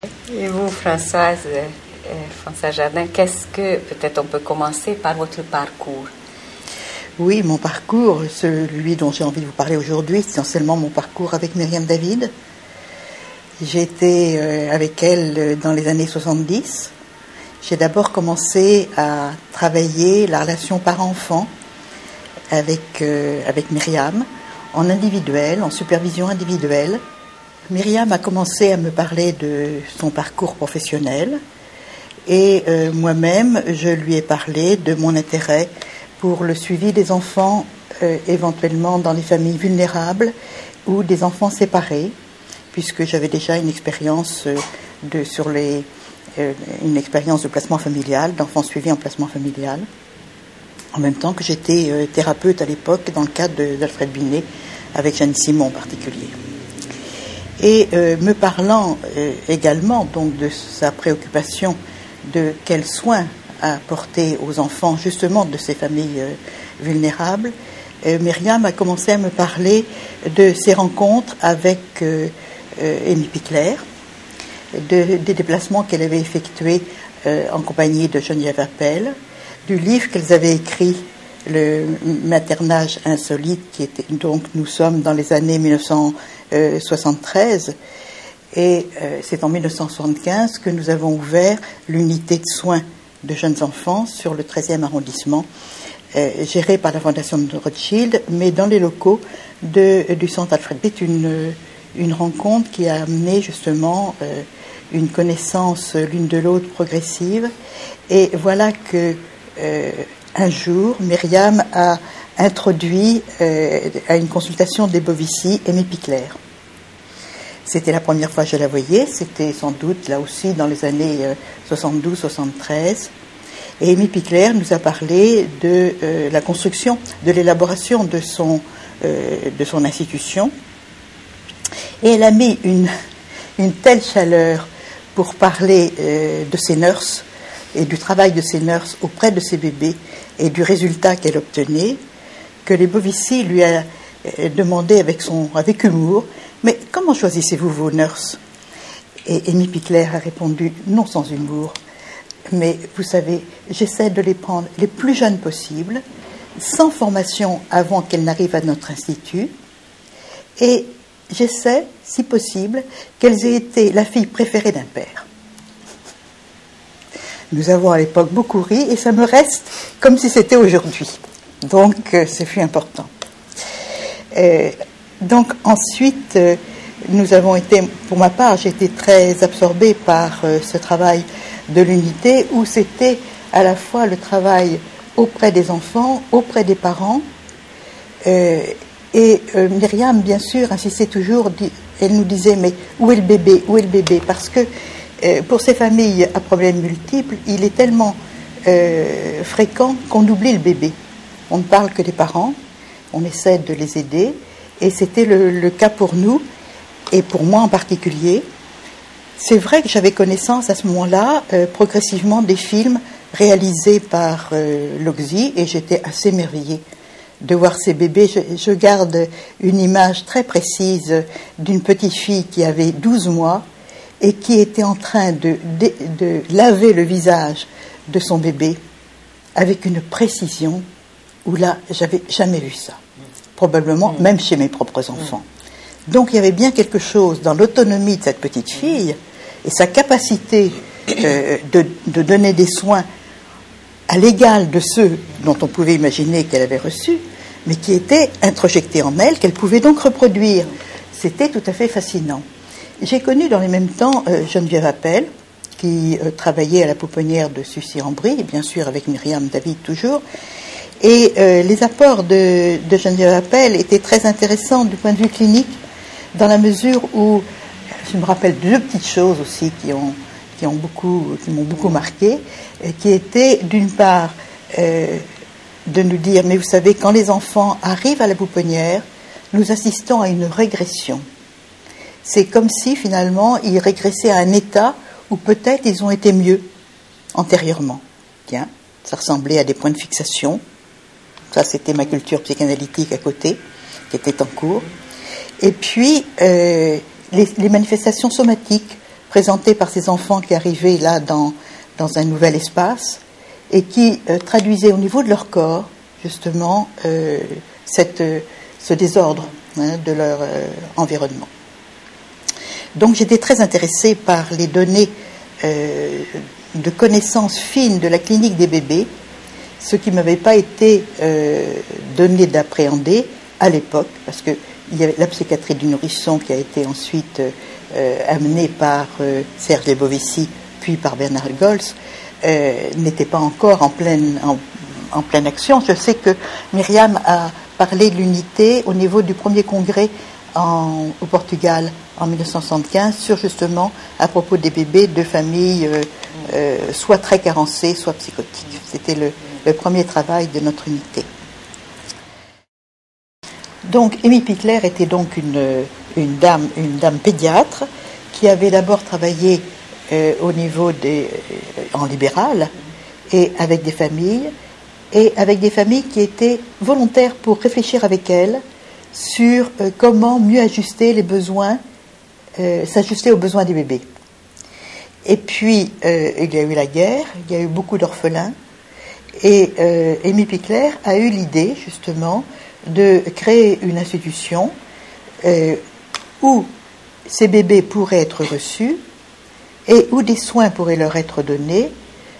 Et vous, Françoise Jardin, peut-être on peut commencer par votre parcours. Oui, mon parcours, celui dont j'ai envie de vous parler aujourd'hui, c'est essentiellement mon parcours avec Myriam David. J'ai été avec elle dans les années 70. J'ai d'abord commencé à travailler la relation parent-enfant avec Myriam, en individuel, en supervision individuelle. Myriam a commencé à me parler de son parcours professionnel et moi-même, je lui ai parlé de mon intérêt pour le suivi des enfants éventuellement dans les familles vulnérables ou des enfants séparés, puisque j'avais déjà une expérience une expérience de placement familial, d'enfants suivis en placement familial, en même temps que j'étais thérapeute à l'époque dans le cadre d'Alfred Binet, avec Jeanne Simon en particulier. Et me parlant également donc de sa préoccupation de quels soins apporter aux enfants justement de ces familles vulnérables, Myriam a commencé à me parler de ses rencontres avec Amy Pickler, des déplacements qu'elle avait effectués en compagnie de Geneviève Appel, du livre qu'elles avaient écrit, le maternage insolite, qui était donc, nous sommes dans les années 1973, et c'est en 1975 que nous avons ouvert l'unité de soins de jeunes enfants sur le 13e arrondissement, gérée par la Fondation de Rothschild, mais dans les locaux du centre Alfred. C'est une rencontre qui a amené justement une connaissance l'une de l'autre progressive, et voilà que un jour, Myriam a introduit à une consultation des Bovici Amy Pickler. C'était la première fois que je la voyais, c'était sans doute là aussi dans les années 72-73. Et Amy Pickler nous a parlé de la construction, de l'élaboration de son institution. Et elle a mis une telle chaleur pour parler de ses nurses et du travail de ces nurses auprès de ces bébés et du résultat qu'elle obtenait, que les Bovici lui a demandé avec humour: mais comment choisissez-vous vos nurses? Et Amy Pickler a répondu, non sans humour: mais vous savez, j'essaie de les prendre les plus jeunes possibles, sans formation avant qu'elles n'arrivent à notre institut, et j'essaie, si possible, qu'elles aient été la fille préférée d'un père. Nous avons à l'époque beaucoup ri et ça me reste comme si c'était aujourd'hui. Donc, ce fut important. Donc, ensuite, nous avons été, pour ma part, j'ai été très absorbée par ce travail de l'unité où c'était à la fois le travail auprès des enfants, auprès des parents. Myriam, bien sûr, insistait toujours, elle nous disait: mais où est le bébé? Où est le bébé? Parce que pour ces familles à problèmes multiples, il est tellement fréquent qu'on oublie le bébé. On ne parle que des parents, on essaie de les aider, et c'était le cas pour nous, et pour moi en particulier. C'est vrai que j'avais connaissance à ce moment-là, progressivement, des films réalisés par l'OXI, et j'étais assez émerveillée de voir ces bébés. Je garde une image très précise d'une petite fille qui avait 12 mois, et qui était en train de laver le visage de son bébé avec une précision où là, j'avais jamais vu ça. Probablement même chez mes propres enfants. Donc il y avait bien quelque chose dans l'autonomie de cette petite fille et sa capacité de donner des soins à l'égal de ceux dont on pouvait imaginer qu'elle avait reçus, mais qui étaient introjectés en elle, qu'elle pouvait donc reproduire. C'était tout à fait fascinant. J'ai connu dans les mêmes temps Geneviève Appel, qui travaillait à la pouponnière de Sucy-en-Brie, bien sûr avec Myriam David toujours. Et les apports de Geneviève Appel étaient très intéressants du point de vue clinique, dans la mesure où, je me rappelle deux petites choses aussi qui m'ont beaucoup marqué, qui étaient d'une part de nous dire: mais vous savez, quand les enfants arrivent à la pouponnière, nous assistons à une régression. C'est comme si, finalement, ils régressaient à un état où peut-être ils ont été mieux antérieurement. Tiens, ça ressemblait à des points de fixation. Ça, c'était ma culture psychanalytique à côté, qui était en cours. Et puis, les manifestations somatiques présenté par ces enfants qui arrivaient là dans un nouvel espace et qui traduisaient au niveau de leur corps, justement, ce désordre de leur environnement. Donc j'étais très intéressée par les données de connaissances fines de la clinique des bébés, ce qui ne m'avait pas été donné d'appréhender à l'époque, parce qu'il y avait la psychiatrie du nourrisson qui a été ensuite amenée par Serge Lebovici, puis par Bernard Gols, n'était pas encore en pleine action. Je sais que Myriam a parlé de l'unité au niveau du premier congrès au Portugal en 1975, sur justement à propos des bébés de familles soit très carencées, soit psychotiques. C'était le premier travail de notre unité. Donc, Amy Pickler était donc une dame pédiatre qui avait d'abord travaillé au niveau en libéral et avec des familles qui étaient volontaires pour réfléchir avec elle sur comment mieux ajuster les besoins, s'ajuster aux besoins des bébés. Et puis, il y a eu la guerre, il y a eu beaucoup d'orphelins, et Amy Pickler a eu l'idée, justement, de créer une institution où ces bébés pourraient être reçus et où des soins pourraient leur être donnés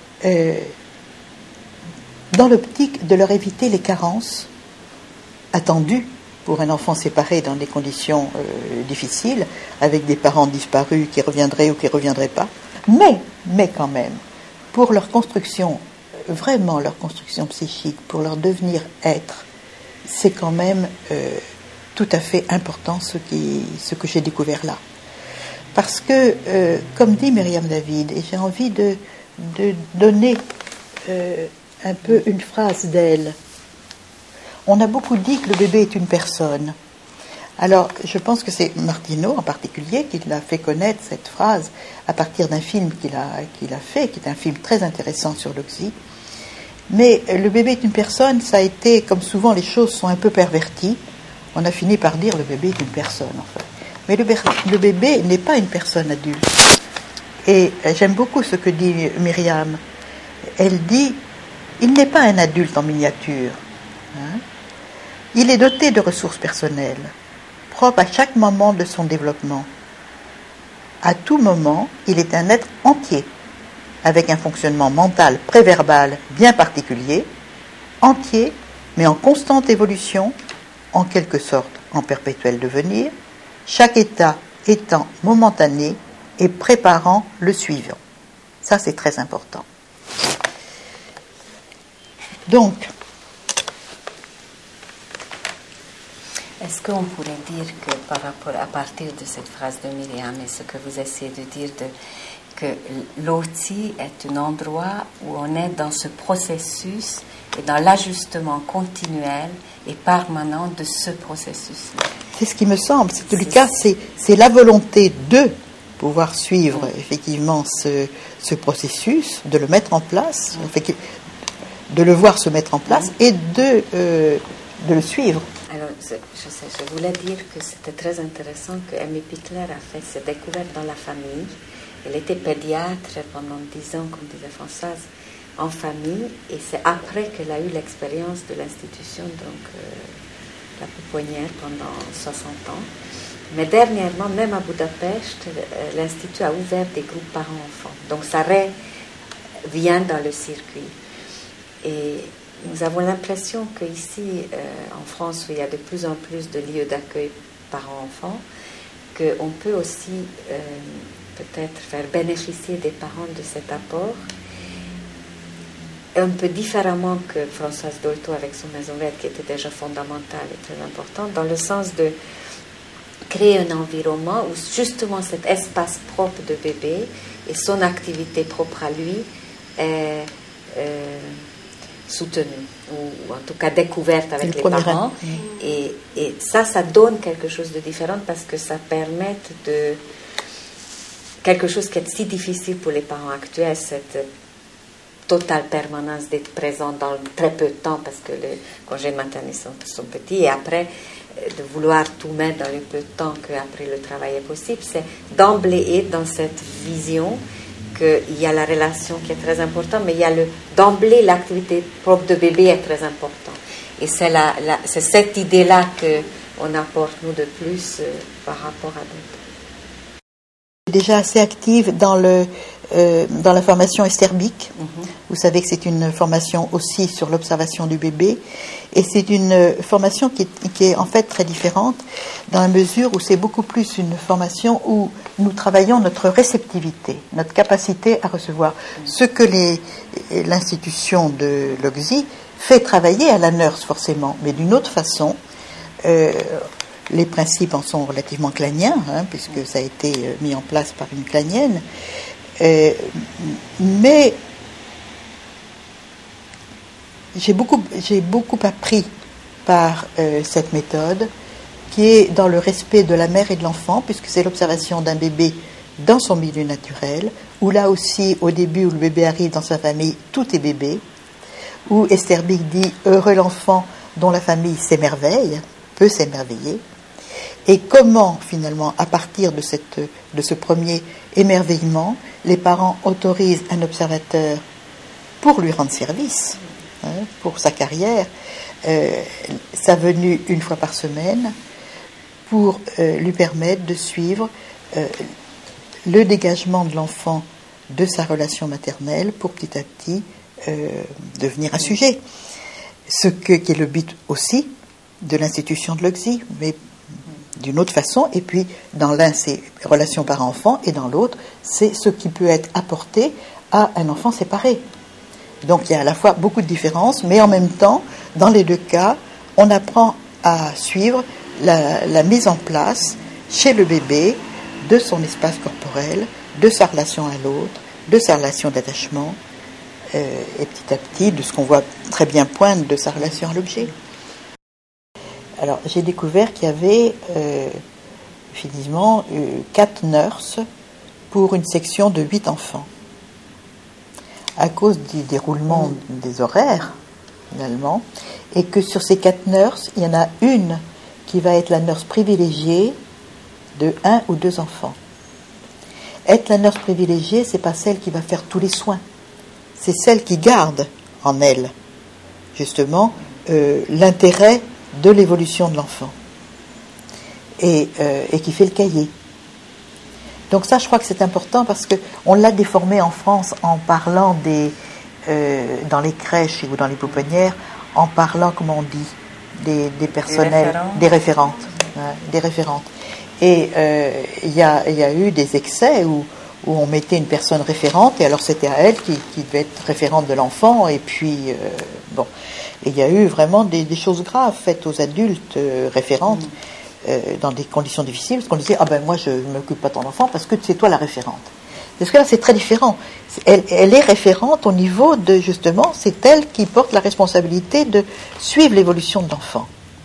dans l'optique de leur éviter les carences attendues pour un enfant séparé dans des conditions difficiles, avec des parents disparus qui reviendraient ou qui ne reviendraient pas, mais quand même, pour leur construction, vraiment leur construction psychique, pour leur devenir être, c'est quand même tout à fait important ce que j'ai découvert là. Parce que, comme dit Myriam David, et j'ai envie de donner un peu une phrase d'elle, on a beaucoup dit que le bébé est une personne. Alors, je pense que c'est Martineau en particulier qui l'a fait connaître cette phrase à partir d'un film qu'il a fait, qui est un film très intéressant sur l'Oxy. Mais le bébé est une personne, ça a été, comme souvent les choses sont un peu perverties, on a fini par dire le bébé est une personne, en fait. Mais le bébé n'est pas une personne adulte. Et j'aime beaucoup ce que dit Myriam. Elle dit, il n'est pas un adulte en miniature. Il est doté de ressources personnelles, propres à chaque moment de son développement. À tout moment, il est un être entier, avec un fonctionnement mental préverbal bien particulier, entier, mais en constante évolution, en quelque sorte en perpétuel devenir, chaque état étant momentané et préparant le suivant. Ça, c'est très important. Donc, est-ce qu'on pourrait dire que par rapport à partir de cette phrase de Myriam et ce que vous essayez de dire, que l'OTI est un endroit où on est dans ce processus et dans l'ajustement continuel et permanent de ce processus-là? C'est ce qui me semble. En tout cas, c'est la volonté de pouvoir suivre effectivement ce processus, de le mettre en place, de le voir se mettre en place et de le suivre. Alors, je voulais dire que c'était très intéressant que Amy Pickler a fait ses découvertes dans la famille. Elle était pédiatre pendant 10 ans, comme disait Françoise, en famille, et c'est après qu'elle a eu l'expérience de l'institution, donc la pouponnière, pendant 60 ans. Mais dernièrement, même à Budapest, l'Institut a ouvert des groupes parents-enfants. Donc ça vient dans le circuit. Et nous avons l'impression qu'ici, en France, où il y a de plus en plus de lieux d'accueil parents-enfants, qu'on peut aussi peut-être faire bénéficier des parents de cet apport, un peu différemment que Françoise Dolto avec son maison verte, qui était déjà fondamentale et très importante, dans le sens de créer un environnement où justement cet espace propre de bébé et son activité propre à lui est soutenue, ou en tout cas découverte avec les parents. Et ça donne quelque chose de différent parce que ça permet de... quelque chose qui est si difficile pour les parents actuels, cette totale permanence d'être présent dans très peu de temps parce que les congés maternels sont petits, et après de vouloir tout mettre dans le peu de temps qu'après le travail est possible, c'est d'emblée être dans cette vision qu'il y a la relation qui est très importante, mais il y a d'emblée l'activité propre de bébé est très importante. Et c'est cette idée-là qu'on apporte, nous, de plus par rapport à d'autres. Déjà assez active dans la formation Esterbik. Vous savez que c'est une formation aussi sur l'observation du bébé. Et c'est une formation qui est en fait très différente dans la mesure où c'est beaucoup plus une formation où nous travaillons notre réceptivité, notre capacité à recevoir. Ce que l'institution de l'OGSI fait travailler à la nurse forcément, mais d'une autre façon. Les principes en sont relativement claniens, puisque ça a été mis en place par une clanienne. Mais j'ai beaucoup appris par cette méthode, qui est dans le respect de la mère et de l'enfant, puisque c'est l'observation d'un bébé dans son milieu naturel, où là aussi, au début où le bébé arrive dans sa famille, tout est bébé, où Esterbik dit « heureux l'enfant dont la famille s'émerveille », peut s'émerveiller, et comment finalement, à partir de ce premier émerveillement, les parents autorisent un observateur pour lui rendre service, pour sa carrière, sa venue une fois par semaine, pour lui permettre de suivre le dégagement de l'enfant de sa relation maternelle pour petit à petit devenir un sujet. Qui est le but aussi de l'institution de l'OGSI, mais d'une autre façon, et puis dans l'un c'est relations parents-enfants, et dans l'autre c'est ce qui peut être apporté à un enfant séparé. Donc il y a à la fois beaucoup de différences, mais en même temps, dans les deux cas, on apprend à suivre la mise en place chez le bébé de son espace corporel, de sa relation à l'autre, de sa relation d'attachement, et petit à petit de ce qu'on voit très bien poindre de sa relation à l'objet. Alors, j'ai découvert qu'il y avait finalement 4 nurses pour une section de 8 enfants. À cause du déroulement des horaires, finalement, et que sur ces 4 nurses, il y en a une qui va être la nurse privilégiée de 1 ou 2 enfants. Être la nurse privilégiée, c'est pas celle qui va faire tous les soins, c'est celle qui garde en elle, justement, l'intérêt de l'évolution de l'enfant et qui fait le cahier. Donc ça, je crois que c'est important parce qu'on l'a déformé en France en parlant dans les crèches ou dans les pouponnières, en parlant, comment on dit, des personnels, des référentes. Et il y a eu des excès où on mettait une personne référente, et alors c'était à elle qui devait être référente de l'enfant, et puis, bon. Et il y a eu vraiment des choses graves faites aux adultes référentes dans des conditions difficiles, parce qu'on disait, ah ben moi je ne m'occupe pas de ton enfant parce que c'est toi la référente. Parce que là c'est très différent. Elle est référente au niveau de, justement, c'est elle qui porte la responsabilité de suivre l'évolution de l'enfant.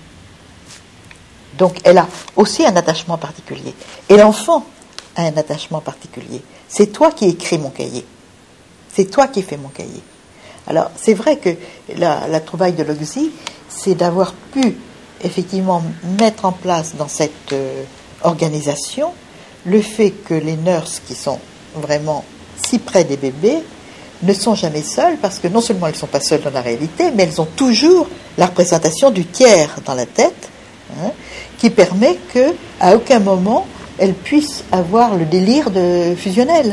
Donc elle a aussi un attachement particulier. Et l'enfant a un attachement particulier. C'est toi qui écris mon cahier. C'est toi qui fais mon cahier. Alors, c'est vrai que la trouvaille de l'OGSI, c'est d'avoir pu effectivement mettre en place dans cette organisation le fait que les nurses qui sont vraiment si près des bébés ne sont jamais seules, parce que non seulement elles ne sont pas seules dans la réalité, mais elles ont toujours la représentation du tiers dans la tête, qui permet qu'à aucun moment elles puissent avoir le délire fusionnel.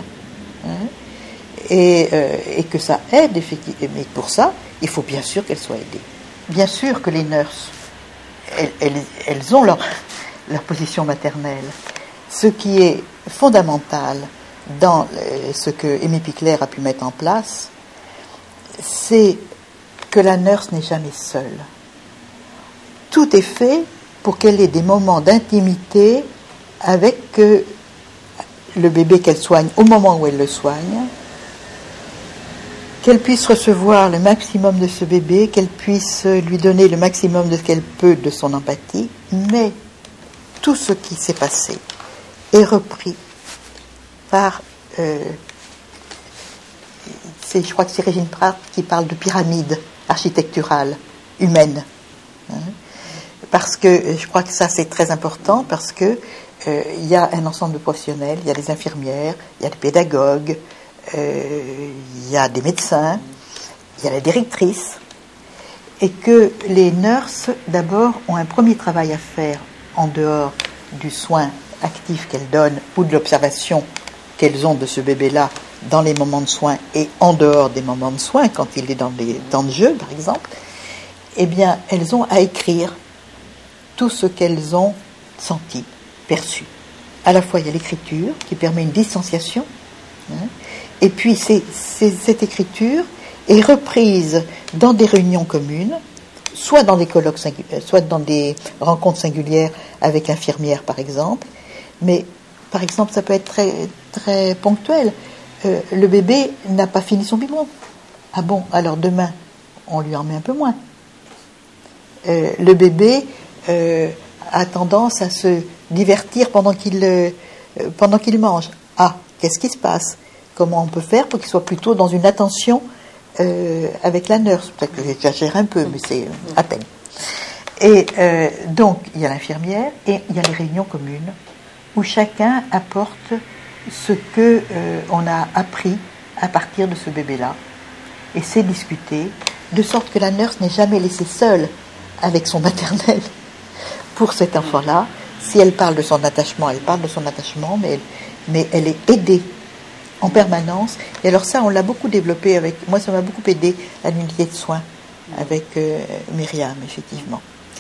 Et que ça aide effectivement. Mais pour ça, il faut bien sûr qu'elles soient aidées. Bien sûr que les nurses, elles ont leur position maternelle. Ce qui est fondamental dans ce que Aimé Picler a pu mettre en place, c'est que la nurse n'est jamais seule. Tout est fait pour qu'elle ait des moments d'intimité avec le bébé qu'elle soigne au moment où elle le soigne, qu'elle puisse recevoir le maximum de ce bébé, qu'elle puisse lui donner le maximum de ce qu'elle peut de son empathie, mais tout ce qui s'est passé est repris par, je crois que c'est Régine Pratt qui parle de pyramide architecturale humaine, parce que je crois que ça c'est très important, parce que il y a un ensemble de professionnels, il y a des infirmières, il y a des pédagogues, il y a des médecins, il y a la directrice, et que les nurses d'abord ont un premier travail à faire en dehors du soin actif qu'elles donnent ou de l'observation qu'elles ont de ce bébé-là dans les moments de soins et en dehors des moments de soins, quand il est dans des temps de jeu par exemple. Eh bien, elles ont à écrire tout ce qu'elles ont senti, perçu. À la fois, il y a l'écriture qui permet une distanciation, et puis cette écriture est reprise dans des réunions communes, soit dans des colloques soit dans des rencontres singulières avec l'infirmière, par exemple. Mais, par exemple, ça peut être très, très ponctuel. Le bébé n'a pas fini son biberon. Ah bon, alors demain, on lui en met un peu moins. Le bébé a tendance à se divertir pendant qu'il mange. Ah, qu'est-ce qui se passe? Comment on peut faire pour qu'il soit plutôt dans une attention avec la nurse? Peut-être que j'exagère un peu, mais c'est à peine. Et donc, il y a l'infirmière et il y a les réunions communes où chacun apporte ce que on a appris à partir de ce bébé-là, et c'est discuté, de sorte que la nurse n'est jamais laissée seule avec son maternel pour cet enfant-là. Si elle parle de son attachement, elle parle de son attachement, mais elle est aidée en permanence. Et alors ça, on l'a beaucoup développé avec... Moi, ça m'a beaucoup aidé à l'unité de soins avec Myriam, effectivement.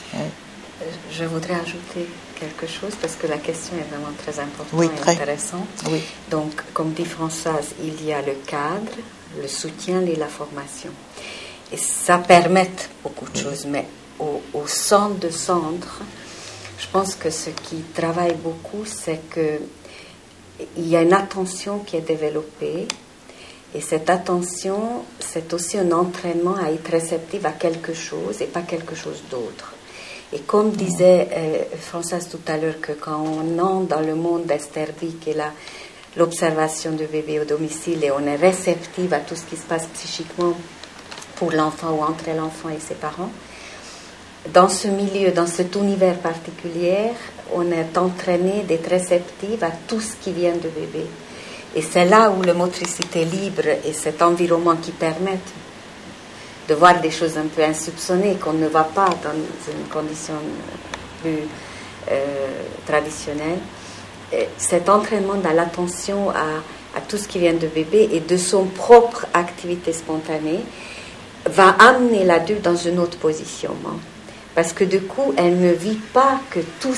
Je voudrais ajouter quelque chose, parce que la question est vraiment très importante, oui, et intéressante. Oui. Donc, comme dit Françoise, il y a le cadre, le soutien et la formation. Et ça permet beaucoup de choses, mais au centre de centre, je pense que ce qui travaille beaucoup, c'est qu'il y a une attention qui est développée, et cette attention, c'est aussi un entraînement à être réceptive à quelque chose et pas quelque chose d'autre. Et comme disait Françoise tout à l'heure, que quand on entre dans le monde d'Esterby, qui est l'observation du bébé au domicile, et on est réceptive à tout ce qui se passe psychiquement pour l'enfant ou entre l'enfant et ses parents, dans ce milieu, dans cet univers particulier, on est entraîné d'être réceptive à tout ce qui vient du bébé. Et c'est là où la motricité libre et cet environnement qui permettent de voir des choses un peu insoupçonnées qu'on ne voit pas dans une condition plus traditionnelle. Cet entraînement dans l'attention à tout ce qui vient de bébé et de son propre activité spontanée va amener l'adulte dans une autre position. Parce que du coup, elle ne vit pas que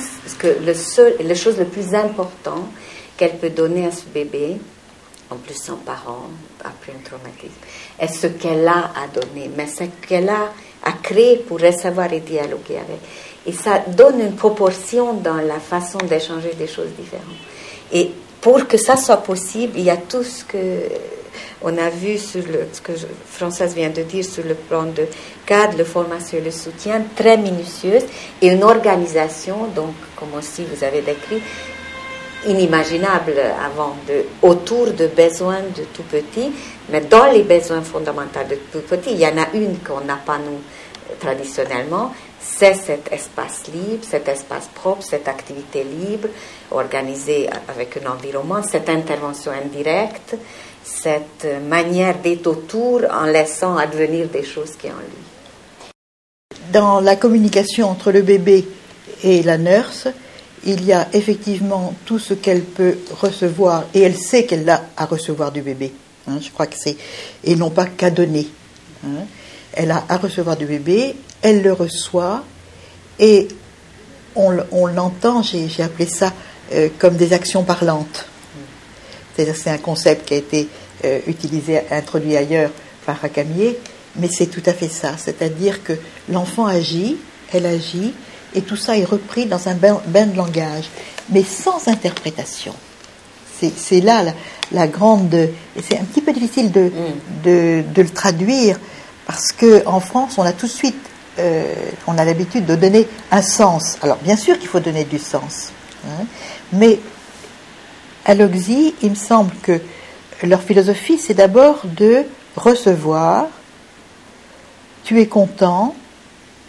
la chose la plus importante qu'elle peut donner à ce bébé, en plus sans parents, après un traumatisme, est ce qu'elle a à donner, mais ce qu'elle a à créer pour recevoir et dialoguer avec. Et ça donne une proportion dans la façon d'échanger des choses différentes. Et pour que ça soit possible, il y a tout ce que on a vu sur ce que Françoise vient de dire sur le plan de cadre, la formation et le soutien, très minutieuse, et une organisation, donc, comme aussi vous avez décrit, inimaginable avant, autour de besoins de tout petit, mais dans les besoins fondamentaux de tout petit, il y en a une qu'on n'a pas nous traditionnellement, c'est cet espace libre, cet espace propre, cette activité libre, organisée avec un environnement, cette intervention indirecte, cette manière d'être autour en laissant advenir des choses qui sont en lui. Dans la communication entre le bébé et la nurse, il y a effectivement tout ce qu'elle peut recevoir, et elle sait qu'elle a à recevoir du bébé. Je crois que c'est, et non pas qu'à donner. Elle a à recevoir du bébé, elle le reçoit, et on l'entend, j'ai appelé ça comme des actions parlantes. C'est-à-dire, c'est un concept qui a été utilisé, introduit ailleurs par Racamier, mais c'est tout à fait ça. C'est-à-dire que l'enfant agit, elle agit, et tout ça est repris dans un bain de langage, mais sans interprétation. C'est là la grande... Et c'est un petit peu difficile de le traduire, parce qu'en France, on a tout de suite... on a l'habitude de donner un sens. Alors, bien sûr qu'il faut donner du sens. Mais à l'Oxy, il me semble que leur philosophie, c'est d'abord de recevoir, tu es content,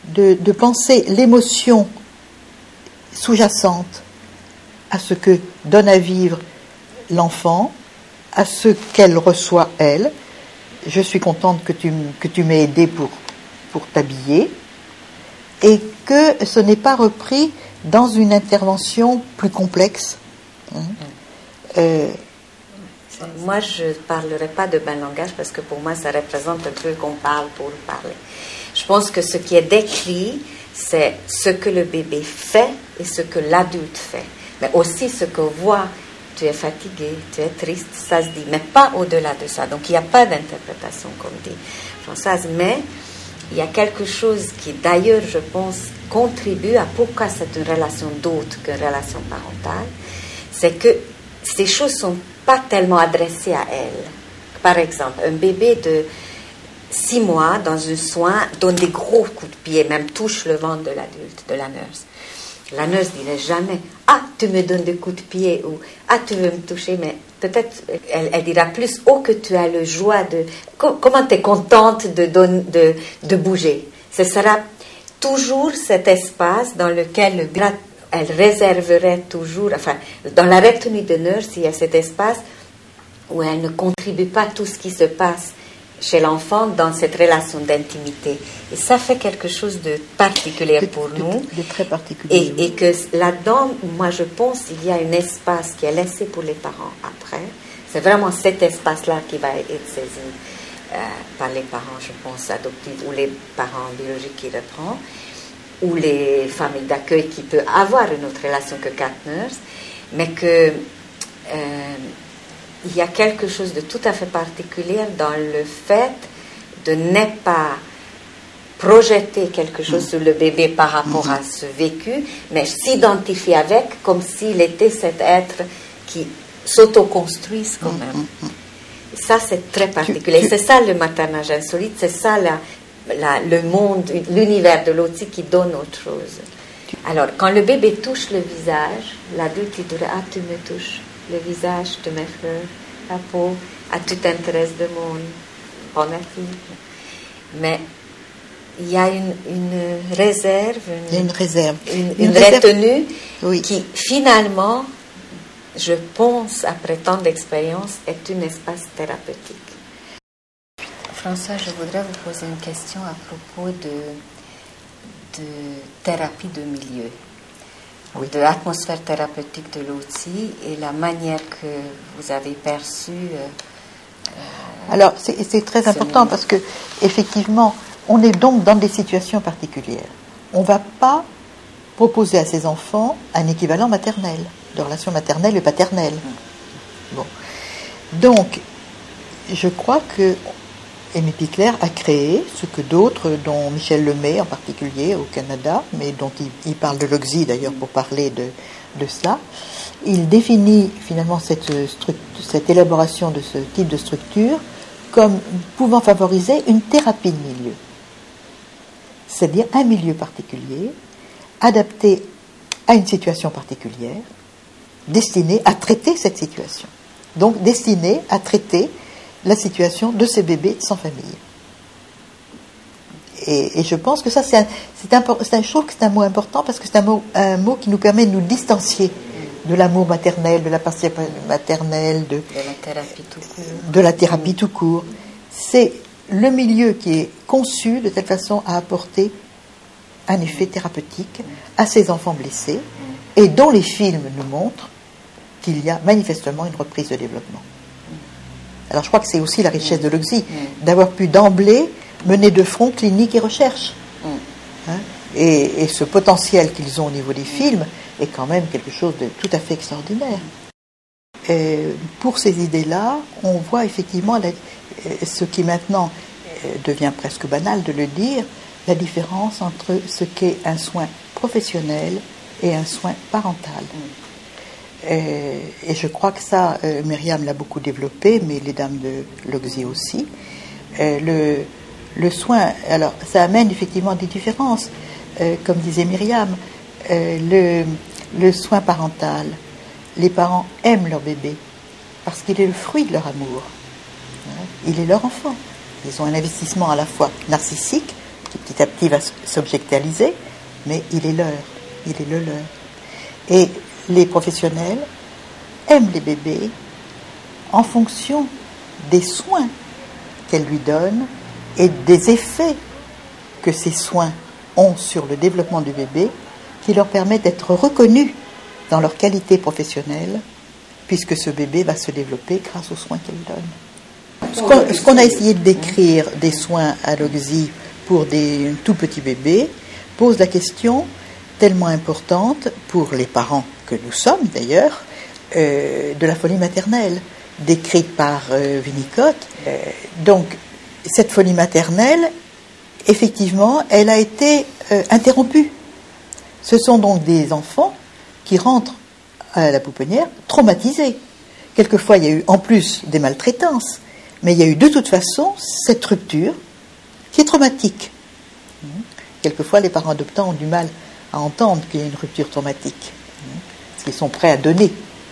de penser l'émotion sous-jacente à ce que donne à vivre l'enfant, à ce qu'elle reçoit elle. Je suis contente que tu m'aies aidé pour t'habiller, et que ce n'est pas repris dans une intervention plus complexe. Moi, je ne parlerai pas de bel langage parce que pour moi, ça représente un peu qu'on parle pour parler. Je pense que ce qui est décrit, c'est ce que le bébé fait et ce que l'adulte fait. Mais aussi ce qu'on voit, tu es fatigué, tu es triste, ça se dit, mais pas au-delà de ça. Donc, il n'y a pas d'interprétation, comme dit Françoise, mais il y a quelque chose qui, d'ailleurs, je pense, contribue à pourquoi c'est une relation d'autre qu'une relation parentale. C'est que ces choses ne sont pas tellement adressées à elle. Par exemple, un bébé de 6 mois, dans un soin, donne des gros coups de pied, même touche le ventre de l'adulte, de la nurse. La nurse ne dirait jamais « Ah, tu me donnes des coups de pied » ou « Ah, tu veux me toucher », mais peut-être elle dira plus « Oh, que tu as le joie de... Comment tu es contente de bouger ». Ce sera toujours cet espace dans lequel elle réserverait toujours, enfin, dans la retenue de nurse, il y a cet espace où elle ne contribue pas à tout ce qui se passe chez l'enfant dans cette relation d'intimité. Et ça fait quelque chose de particulier pour nous. De très particulier. Et que là-dedans, moi je pense qu'il y a un espace qui est laissé pour les parents après. C'est vraiment cet espace-là qui va être saisi par les parents, je pense, adoptifs ou les parents biologiques qui reprennent, ou les familles d'accueil qui peuvent avoir une autre relation que cat nurse, mais que il y a quelque chose de tout à fait particulier dans le fait de ne pas projeter quelque chose sur le bébé par rapport à ce vécu, mais s'identifier avec comme s'il était cet être qui s'autoconstruise quand même. Ça, c'est très particulier. C'est ça le maternage insolite, c'est ça le monde, l'univers de l'autre qui donne autre chose. Alors, quand le bébé touche le visage, l'adulte il dirait « Ah, tu me touches le visage, tu m'effleures la peau, ah, tu t'intéresses de mon bon appétit. » Mais il y a une réserve, une retenue oui, qui finalement, je pense, après tant d'expérience, est un espace thérapeutique. François, je voudrais vous poser une question à propos de thérapie de milieu, oui, de l'atmosphère thérapeutique de l'outil et la manière que vous avez perçue. Alors, c'est très important parce que, effectivement, on est donc dans des situations particulières. On ne va pas proposer à ses enfants un équivalent maternel, de relation maternelle et paternelle. Bon. Donc, je crois que Aimé Pichler a créé ce que d'autres, dont Michel Lemay en particulier au Canada, mais dont il parle de l'OXI d'ailleurs pour parler de ça, il définit finalement cette élaboration de ce type de structure comme pouvant favoriser une thérapie de milieu. C'est-à-dire un milieu particulier, adapté à une situation particulière, destiné à traiter cette situation. Donc destiné à traiter la situation de ces bébés sans famille. Et je pense que ça, je trouve que c'est un mot important parce que c'est un mot qui nous permet de nous distancier de l'amour maternel, de la passion maternelle, de la thérapie tout court. C'est le milieu qui est conçu de telle façon à apporter un effet thérapeutique à ces enfants blessés et dont les films nous montrent qu'il y a manifestement une reprise de développement. Alors je crois que c'est aussi la richesse de l'OXI, d'avoir pu d'emblée mener de front clinique et recherche. Hein, et ce potentiel qu'ils ont au niveau des films est quand même quelque chose de tout à fait extraordinaire. Et pour ces idées-là, on voit effectivement ce qui maintenant devient presque banal de le dire, la différence entre ce qu'est un soin professionnel et un soin parental. Et je crois que ça, Myriam l'a beaucoup développé, mais les dames de l'OXI aussi. Le soin, alors ça amène effectivement des différences. Comme disait Myriam, le soin parental, les parents aiment leur bébé parce qu'il est le fruit de leur amour. Il est leur enfant. Ils ont un investissement à la fois narcissique, qui petit à petit va s'objectaliser, mais il est leur, il est le leur. Et les professionnels aiment les bébés en fonction des soins qu'elle lui donne et des effets que ces soins ont sur le développement du bébé, qui leur permettent d'être reconnus dans leur qualité professionnelle, puisque ce bébé va se développer grâce aux soins qu'elle donne. Ce qu'on a essayé de décrire des soins à l'OGSI pour des tout petits bébés pose la question tellement importante pour les parents que nous sommes d'ailleurs, de la folie maternelle, décrite par Winnicott. Donc, cette folie maternelle, effectivement, elle a été interrompue. Ce sont donc des enfants qui rentrent à la pouponnière traumatisés. Quelquefois, il y a eu en plus des maltraitances, mais il y a eu de toute façon cette rupture qui est traumatique. Quelquefois, les parents adoptants ont du mal à entendre qu'il y a une rupture traumatique, parce qu'ils sont prêts à donner.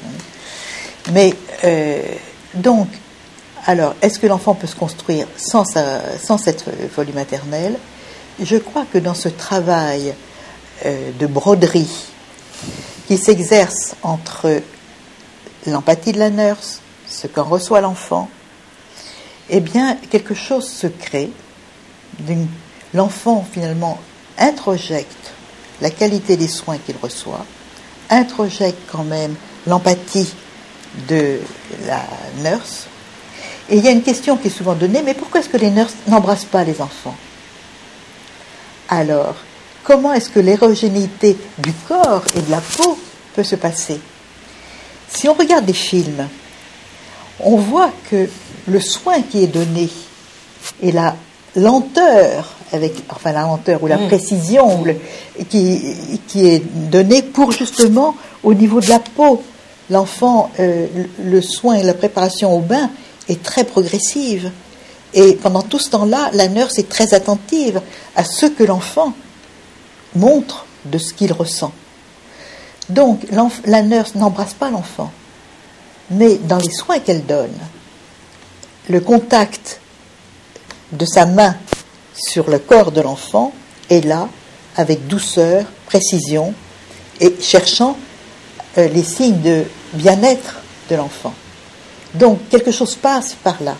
Mais donc, alors, est-ce que l'enfant peut se construire sans cette folie maternelle ? Je crois que dans ce travail de broderie qui s'exerce entre l'empathie de la nurse, ce qu'en reçoit l'enfant, eh bien, quelque chose se crée. L'enfant, finalement, introjecte la qualité des soins qu'il reçoit, introjecte quand même l'empathie de la nurse. Et il y a une question qui est souvent donnée, mais pourquoi est-ce que les nurses n'embrassent pas les enfants ? Alors, comment est-ce que l'hérogénéité du corps et de la peau peut se passer ? Si on regarde des films, on voit que le soin qui est donné et la lenteur, la lenteur ou la précision qui est donnée pour justement au niveau de la peau, l'enfant, le soin et la préparation au bain est très progressive. Et pendant tout ce temps-là, la nurse est très attentive à ce que l'enfant montre de ce qu'il ressent. Donc, la nurse n'embrasse pas l'enfant, mais dans les soins qu'elle donne, le contact de sa main sur le corps de l'enfant est là, avec douceur, précision, et cherchant les signes de bien-être de l'enfant. Donc, quelque chose passe par là.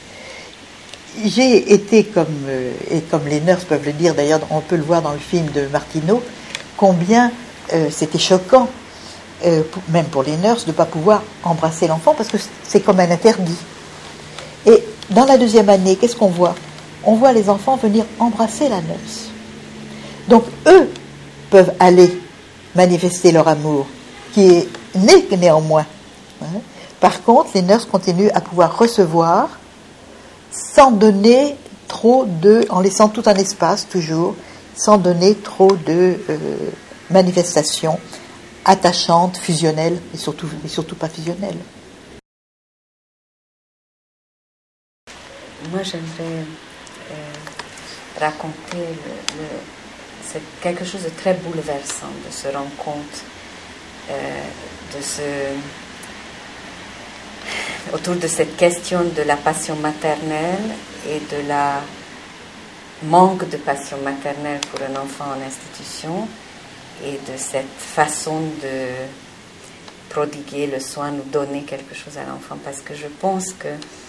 J'ai été, et comme les nurses peuvent le dire, d'ailleurs, on peut le voir dans le film de Martineau, combien c'était choquant, même pour les nurses, de ne pas pouvoir embrasser l'enfant, parce que c'est comme un interdit. Et dans la deuxième année, qu'est-ce qu'on voit ? On voit les enfants venir embrasser la nurse. Donc, eux peuvent aller manifester leur amour, qui est né néanmoins. Par contre, les nurses continuent à pouvoir recevoir sans donner trop en laissant tout un espace toujours, sans donner trop de manifestations attachantes, fusionnelles, et surtout pas fusionnelles. Moi, j'aimerais raconter c'est quelque chose de très bouleversant de se rendre compte autour de cette question de la passion maternelle et de la manque de passion maternelle pour un enfant en institution et de cette façon de prodiguer le soin ou donner quelque chose à l'enfant. Parce que je pense que,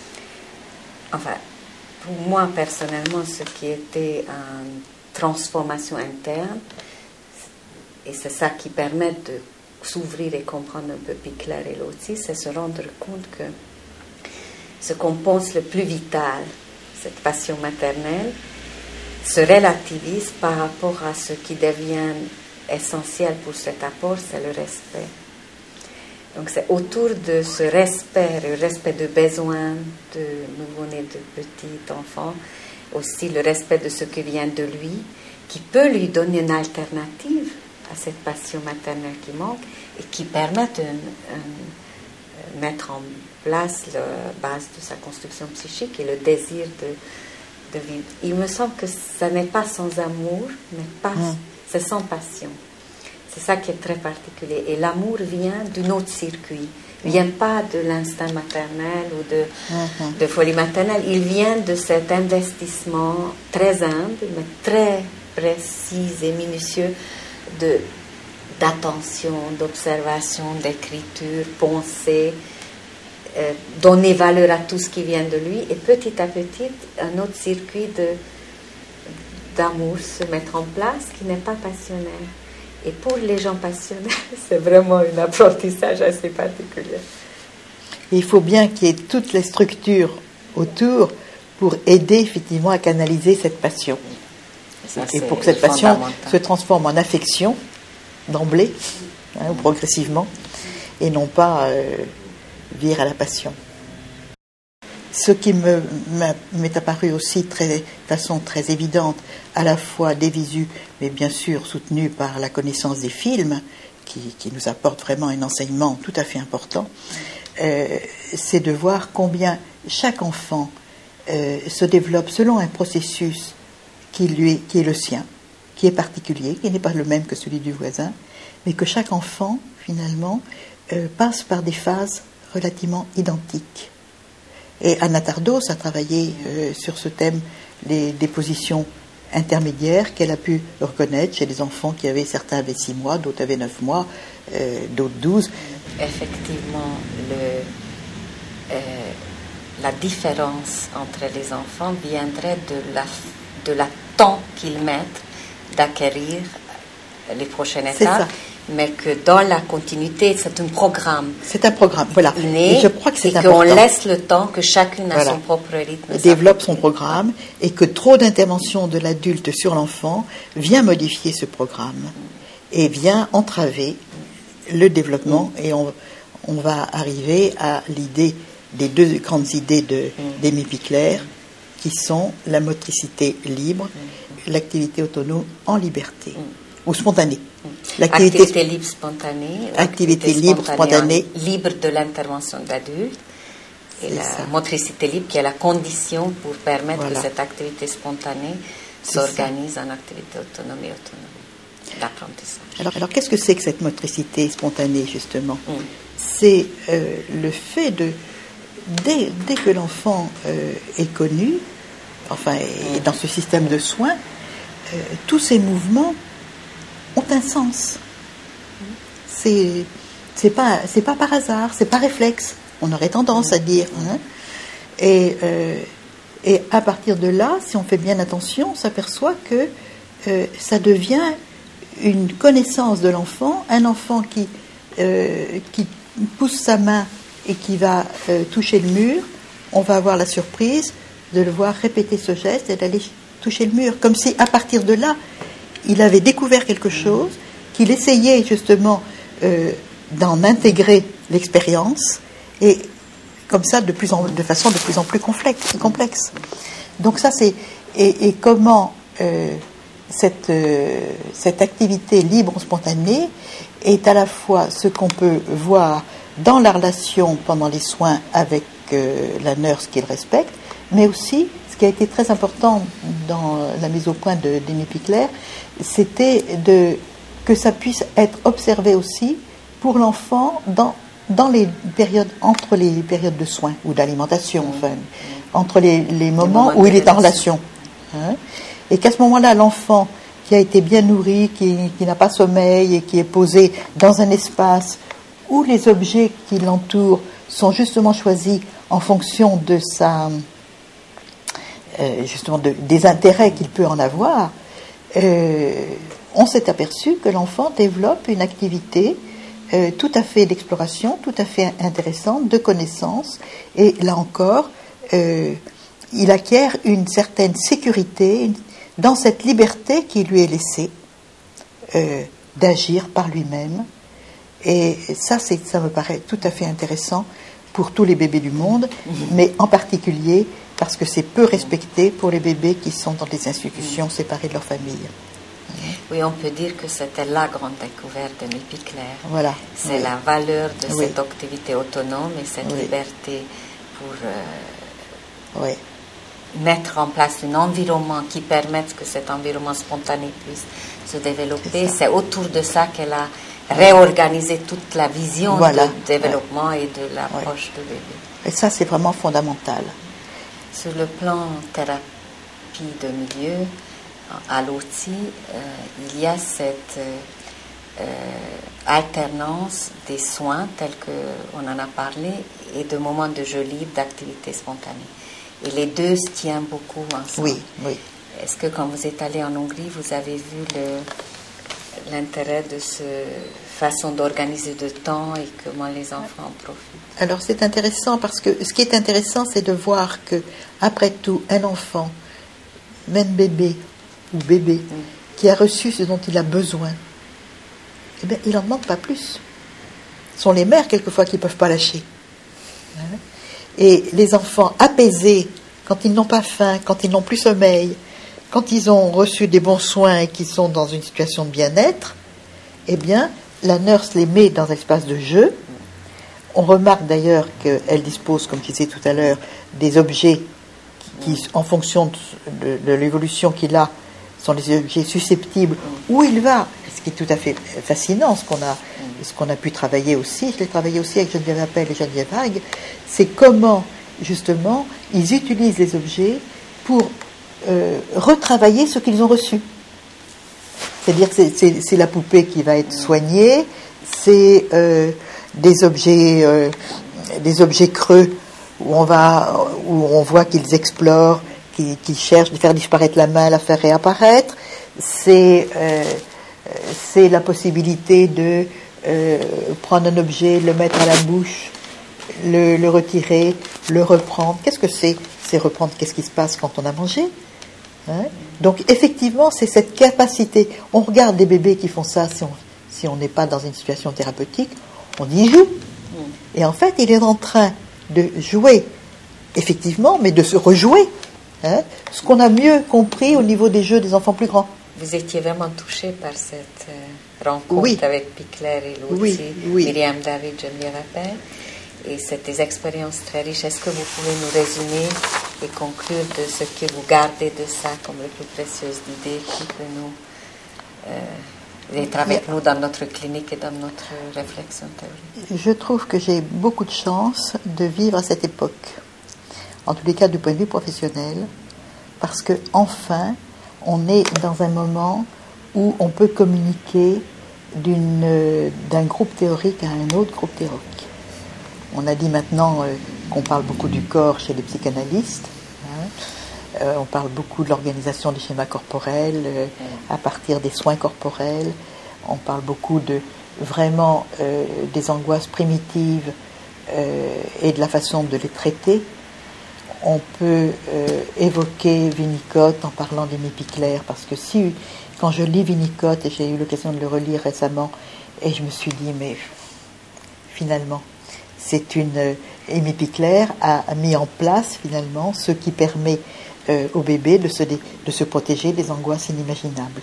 pour moi personnellement, ce qui était une transformation interne, et c'est ça qui permet de s'ouvrir et comprendre un peu plus clair et l'autisme, c'est se rendre compte que ce qu'on pense le plus vital, cette passion maternelle, se relativise par rapport à ce qui devient essentiel pour cet apport, c'est le respect. Donc c'est autour de ce respect, le respect de besoins de nouveau-nés, de petits enfants, aussi le respect de ce qui vient de lui, qui peut lui donner une alternative à cette passion maternelle qui manque et qui permet de mettre en place la base de sa construction psychique et le désir de vivre. Il me semble que ça n'est pas sans amour, mais c'est sans passion. C'est ça qui est très particulier. Et l'amour vient d'un autre circuit vient pas de l'instinct maternel ou de folie maternelle. Il vient de cet investissement très humble, mais très précis et minutieux d'attention, d'observation, d'écriture, pensée, donner valeur à tout ce qui vient de lui. Et petit à petit, un autre circuit d'amour se met en place qui n'est pas passionnel. Et pour les gens passionnés, c'est vraiment un apprentissage assez particulier. Et il faut bien qu'il y ait toutes les structures autour pour aider effectivement à canaliser cette passion. Et pour que cette passion se transforme en affection d'emblée, ou progressivement, et non pas vire à la passion. Ce qui m'est apparu aussi de façon très évidente, à la fois des visus, mais bien sûr soutenu par la connaissance des films, qui nous apporte vraiment un enseignement tout à fait important, c'est de voir combien chaque enfant se développe selon un processus qui est le sien, qui est particulier, qui n'est pas le même que celui du voisin, mais que chaque enfant, finalement, passe par des phases relativement identiques. Et Anna Tardos a travaillé sur ce thème des positions intermédiaires qu'elle a pu reconnaître chez les enfants qui avaient, certains avaient 6 mois, d'autres avaient 9 mois, d'autres 12. Effectivement, la différence entre les enfants viendrait de la temps qu'ils mettent d'acquérir les prochaines étapes, mais que dans la continuité, c'est un programme. C'est un programme, voilà. Et je crois que c'est important. Et qu'on laisse le temps que chacune a son propre rythme. Développe son programme, et que trop d'intervention de l'adulte sur l'enfant vient modifier ce programme et vient entraver le développement. Et on va arriver à l'idée des 2 grandes idées d'Aimé Picler, qui sont la motricité libre, l'activité autonome en liberté, ou spontanée. Activité libre spontanée. Activité libre spontanée. Libre de l'intervention d'adultes. Et la motricité libre qui est la condition pour permettre que cette activité spontanée s'organise en activité autonome et autonome d'apprentissage. Alors qu'est-ce que c'est que cette motricité spontanée, justement? C'est le fait de, dès que l'enfant est connu, enfin, est dans ce système de soins, tous ces mouvements ont un sens. C'est pas par hasard, c'est pas réflexe. On aurait tendance à dire. Et à partir de là, si on fait bien attention, on s'aperçoit que ça devient une connaissance de l'enfant, un enfant qui pousse sa main et qui va toucher le mur. On va avoir la surprise de le voir répéter ce geste et d'aller toucher le mur, comme si à partir de là, il avait découvert quelque chose, qu'il essayait justement d'en intégrer l'expérience, et comme ça de façon de plus en plus complexe. Donc ça c'est et comment cette activité libre spontanée est à la fois ce qu'on peut voir dans la relation pendant les soins avec la nurse qu'il respecte, mais aussi ce qui a été très important dans la mise au point d'Aimé Picler, c'était que ça puisse être observé aussi pour l'enfant dans les périodes, entre les périodes de soins ou d'alimentation, enfin, entre les moments où il est en relation. Et qu'à ce moment-là, l'enfant qui a été bien nourri, qui n'a pas sommeil et qui est posé dans un espace où les objets qui l'entourent sont justement choisis en fonction de des intérêts qu'il peut en avoir, on s'est aperçu que l'enfant développe une activité tout à fait d'exploration, tout à fait intéressante, de connaissance, et là encore, il acquiert une certaine sécurité dans cette liberté qui lui est laissée d'agir par lui-même. Et ça me paraît tout à fait intéressant pour tous les bébés du monde, mais en particulier parce que c'est peu respecté pour les bébés qui sont dans des institutions séparées de leur famille. Oui, on peut dire que c'était la grande découverte d'Aimé Picler. Voilà. C'est la valeur de cette activité autonome et cette liberté pour mettre en place un environnement qui permette que cet environnement spontané puisse se développer. C'est autour de ça qu'elle a réorganiser toute la vision Voilà. de développement et de l'approche du bébé. Et ça, c'est vraiment fondamental. Sur le plan thérapie de milieu, à l'OTI, il y a cette alternance des soins tels qu'on en a parlé et de moments de jeu libre, d'activités spontanées. Et les deux se tiennent beaucoup ensemble. Oui, oui. Est-ce que quand vous êtes allé en Hongrie, vous avez vu l'intérêt de cette façon d'organiser de temps et comment les enfants en profitent? Alors c'est intéressant parce que ce qui est intéressant, c'est de voir que après tout, un enfant, même bébé ou bébé, qui a reçu ce dont il a besoin, eh bien, il n'en demande pas plus. Ce sont les mères quelquefois qui ne peuvent pas lâcher. Et les enfants apaisés, quand ils n'ont pas faim, quand ils n'ont plus sommeil, quand ils ont reçu des bons soins et qu'ils sont dans une situation de bien-être, eh bien, la nurse les met dans un espace de jeu. On remarque d'ailleurs qu'elle dispose, comme je disais tout à l'heure, des objets qui en fonction de l'évolution qu'il a, sont des objets susceptibles où il va. Ce qui est tout à fait fascinant, ce qu'on a pu travailler aussi, je l'ai travaillé aussi avec Geneviève Appel et Geneviève Hague, c'est comment, justement, ils utilisent les objets pour retravailler ce qu'ils ont reçu. C'est-à-dire que c'est la poupée qui va être soignée, c'est des objets creux où on voit qu'ils explorent, qu'ils cherchent de faire disparaître la main, la faire réapparaître. C'est la possibilité de prendre un objet, le mettre à la bouche, le retirer, le reprendre. Qu'est-ce que c'est? C'est reprendre qu'est-ce qui se passe quand on a mangé. Donc effectivement, c'est cette capacité. On regarde des bébés qui font ça si on n'est pas dans une situation thérapeutique, on y joue. Et en fait, il est en train de jouer, effectivement, mais de se rejouer. Ce qu'on a mieux compris au niveau des jeux des enfants plus grands. Vous étiez vraiment touché par cette rencontre avec Pichler et Lucy, Myriam David, Geneviève Appel, et c'est des expériences très riches. Est-ce que vous pouvez nous résumer et conclure de ce que vous gardez de ça comme les plus précieuses idées qui peut nous être avec nous dans notre clinique et dans notre réflexion théorique? Je trouve que j'ai beaucoup de chance de vivre à cette époque, en tous les cas du point de vue professionnel, parce que enfin on est dans un moment où on peut communiquer d'un groupe théorique à un autre groupe théorique. On a dit maintenant qu'on parle beaucoup du corps chez les psychanalystes. On parle beaucoup de l'organisation des schémas corporels à partir des soins corporels. On parle beaucoup vraiment des angoisses primitives et de la façon de les traiter. On peut évoquer Winnicott en parlant d'Aimé Pichler, parce que quand je lis Winnicott, et j'ai eu l'occasion de le relire récemment, et je me suis dit, mais finalement, Aimé Pichler a mis en place finalement ce qui permet au bébé de se protéger des angoisses inimaginables.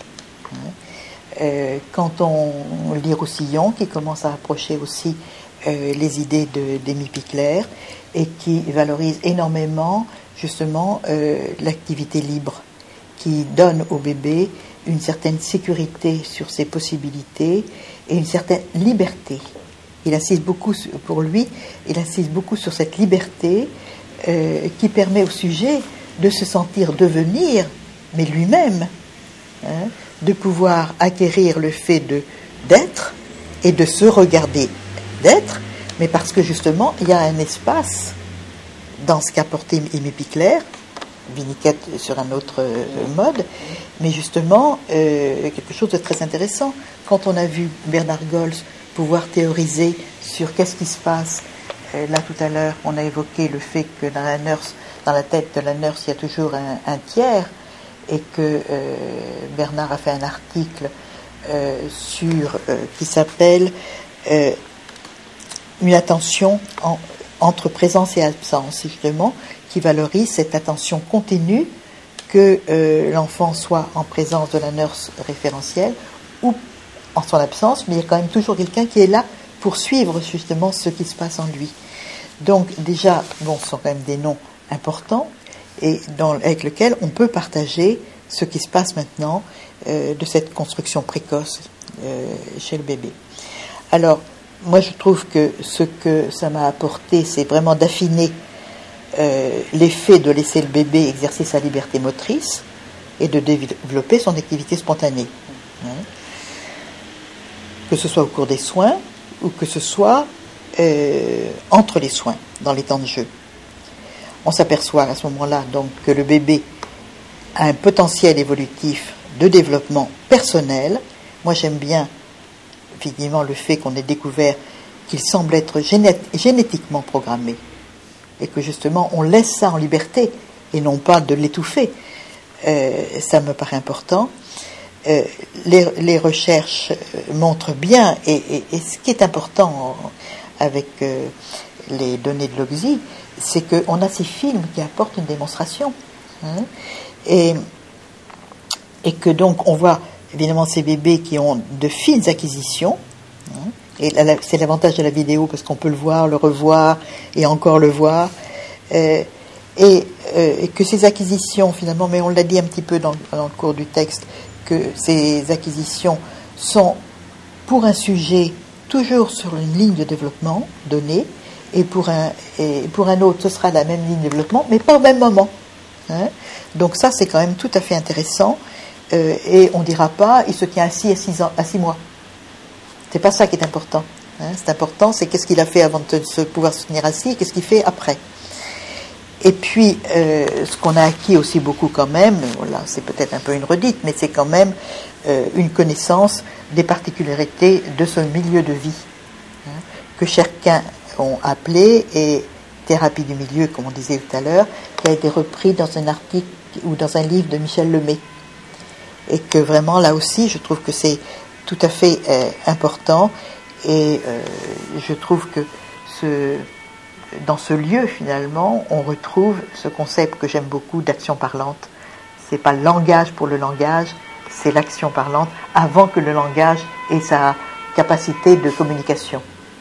Quand on lit Roussillon, qui commence à approcher aussi les idées d'Aimé Pichler, et qui valorise énormément justement l'activité libre, qui donne au bébé une certaine sécurité sur ses possibilités et une certaine liberté. Il insiste beaucoup sur cette liberté qui permet au sujet de se sentir devenir, mais lui-même, de pouvoir acquérir le fait d'être et de se regarder d'être, mais parce que justement, il y a un espace dans ce qu'a porté Aimé Pichler, Winnicott sur un autre mode, mais justement, quelque chose de très intéressant. Quand on a vu Bernard Gols pouvoir théoriser sur qu'est-ce qui se passe, là tout à l'heure, on a évoqué le fait que dans la tête de la nurse, il y a toujours un tiers, et que Bernard a fait un article qui s'appelle une attention entre présence et absence, justement, qui valorise cette attention continue, que l'enfant soit en présence de la nurse référentielle ou en son absence, mais il y a quand même toujours quelqu'un qui est là pour suivre justement ce qui se passe en lui. Donc déjà, ce sont quand même des noms importants et avec lesquels on peut partager ce qui se passe maintenant de cette construction précoce chez le bébé. Alors, moi je trouve que ce que ça m'a apporté, c'est vraiment d'affiner l'effet de laisser le bébé exercer sa liberté motrice et de développer son activité spontanée. Que ce soit au cours des soins ou que ce soit entre les soins, dans les temps de jeu. On s'aperçoit à ce moment-là donc que le bébé a un potentiel évolutif de développement personnel. Moi j'aime bien effectivement le fait qu'on ait découvert qu'il semble être génétiquement programmé et que justement on laisse ça en liberté et non pas de l'étouffer. Ça me paraît important. Les recherches montrent bien, et ce qui est important avec les données de l'OGSI, c'est qu'on a ces films qui apportent une démonstration. Et que donc on voit évidemment ces bébés qui ont de fines acquisitions. Et c'est l'avantage de la vidéo parce qu'on peut le voir, le revoir et encore le voir. Et que ces acquisitions finalement, mais on l'a dit un petit peu dans le cours du texte, que ces acquisitions sont pour un sujet toujours sur une ligne de développement donnée, et pour un autre ce sera la même ligne de développement mais pas au même moment. Donc ça c'est quand même tout à fait intéressant, et on ne dira pas il se tient assis à 6 mois. C'est pas ça qui est important. C'est important, c'est qu'est-ce qu'il a fait avant de pouvoir se tenir assis et qu'est-ce qu'il fait après. Et puis, ce qu'on a acquis aussi beaucoup quand même, voilà, c'est peut-être un peu une redite, mais c'est quand même une connaissance des particularités de ce milieu de vie, que chacun ont appelé, et thérapie du milieu, comme on disait tout à l'heure, qui a été repris dans un article ou dans un livre de Michel Lemay. Et que vraiment, là aussi, je trouve que c'est tout à fait important, et je trouve que dans ce lieu, finalement, on retrouve ce concept que j'aime beaucoup d'action parlante. C'est pas le langage pour le langage, c'est l'action parlante avant que le langage ait sa capacité de communication.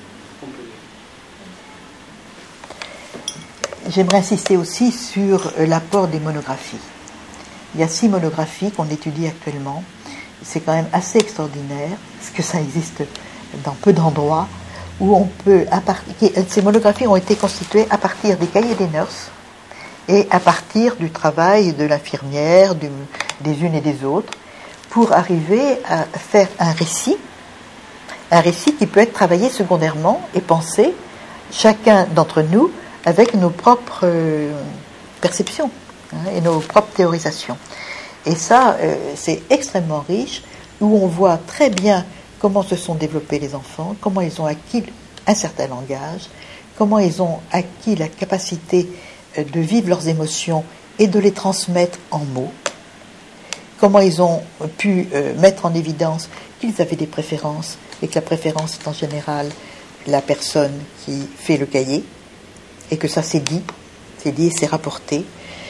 J'aimerais insister aussi sur l'apport des monographies. Il y a 6 monographies qu'on étudie actuellement. C'est quand même assez extraordinaire, parce que ça existe dans peu d'endroits, où on peut, ces monographies ont été constituées à partir des cahiers des nurses et à partir du travail de l'infirmière, des unes et des autres, pour arriver à faire un récit qui peut être travaillé secondairement et pensé, chacun d'entre nous, avec nos propres perceptions et nos propres théorisations. Et ça, c'est extrêmement riche, où on voit très bien comment se sont développés les enfants, comment ils ont acquis un certain langage, comment ils ont acquis la capacité de vivre leurs émotions et de les transmettre en mots, comment ils ont pu mettre en évidence qu'ils avaient des préférences, et que la préférence est en général la personne qui fait le cahier, et que ça c'est dit et c'est rapporté.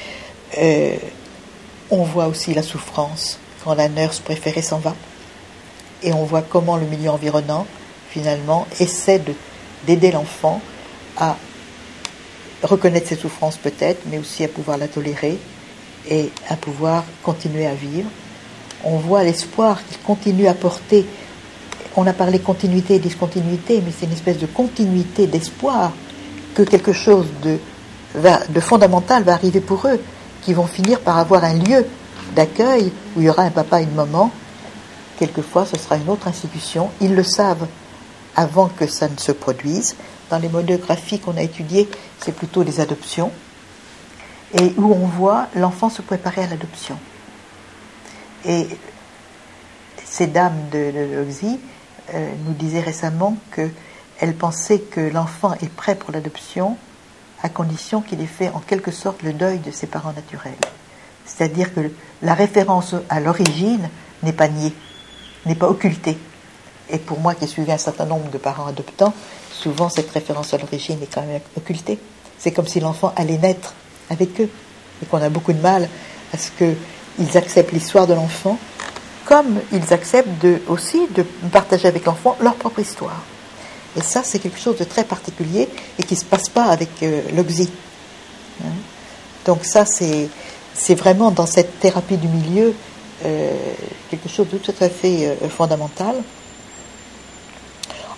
On voit aussi la souffrance quand la nurse préférée s'en va. Et on voit comment le milieu environnant, finalement, essaie d'aider l'enfant à reconnaître ses souffrances peut-être, mais aussi à pouvoir la tolérer et à pouvoir continuer à vivre. On voit l'espoir qu'il continue à porter. On a parlé continuité et discontinuité, mais c'est une espèce de continuité d'espoir que quelque chose de fondamental va arriver pour eux, qui vont finir par avoir un lieu d'accueil où il y aura un papa et une maman. Quelquefois, ce sera une autre institution. Ils le savent avant que ça ne se produise. Dans les monographies qu'on a étudiées, c'est plutôt des adoptions, et où on voit l'enfant se préparer à l'adoption. Et ces dames de l'OGSI nous disaient récemment qu'elles pensaient que l'enfant est prêt pour l'adoption à condition qu'il ait fait en quelque sorte le deuil de ses parents naturels. C'est-à-dire que la référence à l'origine n'est pas niée, n'est pas occultée. Et pour moi qui ai suivi un certain nombre de parents adoptants, souvent cette référence à l'origine est quand même occultée. C'est comme si l'enfant allait naître avec eux, et qu'on a beaucoup de mal à ce qu'ils acceptent l'histoire de l'enfant, comme ils acceptent aussi de partager avec l'enfant leur propre histoire. Et ça, c'est quelque chose de très particulier et qui ne se passe pas avec l'OGSI. Donc ça, c'est vraiment dans cette thérapie du milieu quelque chose de tout à fait fondamental.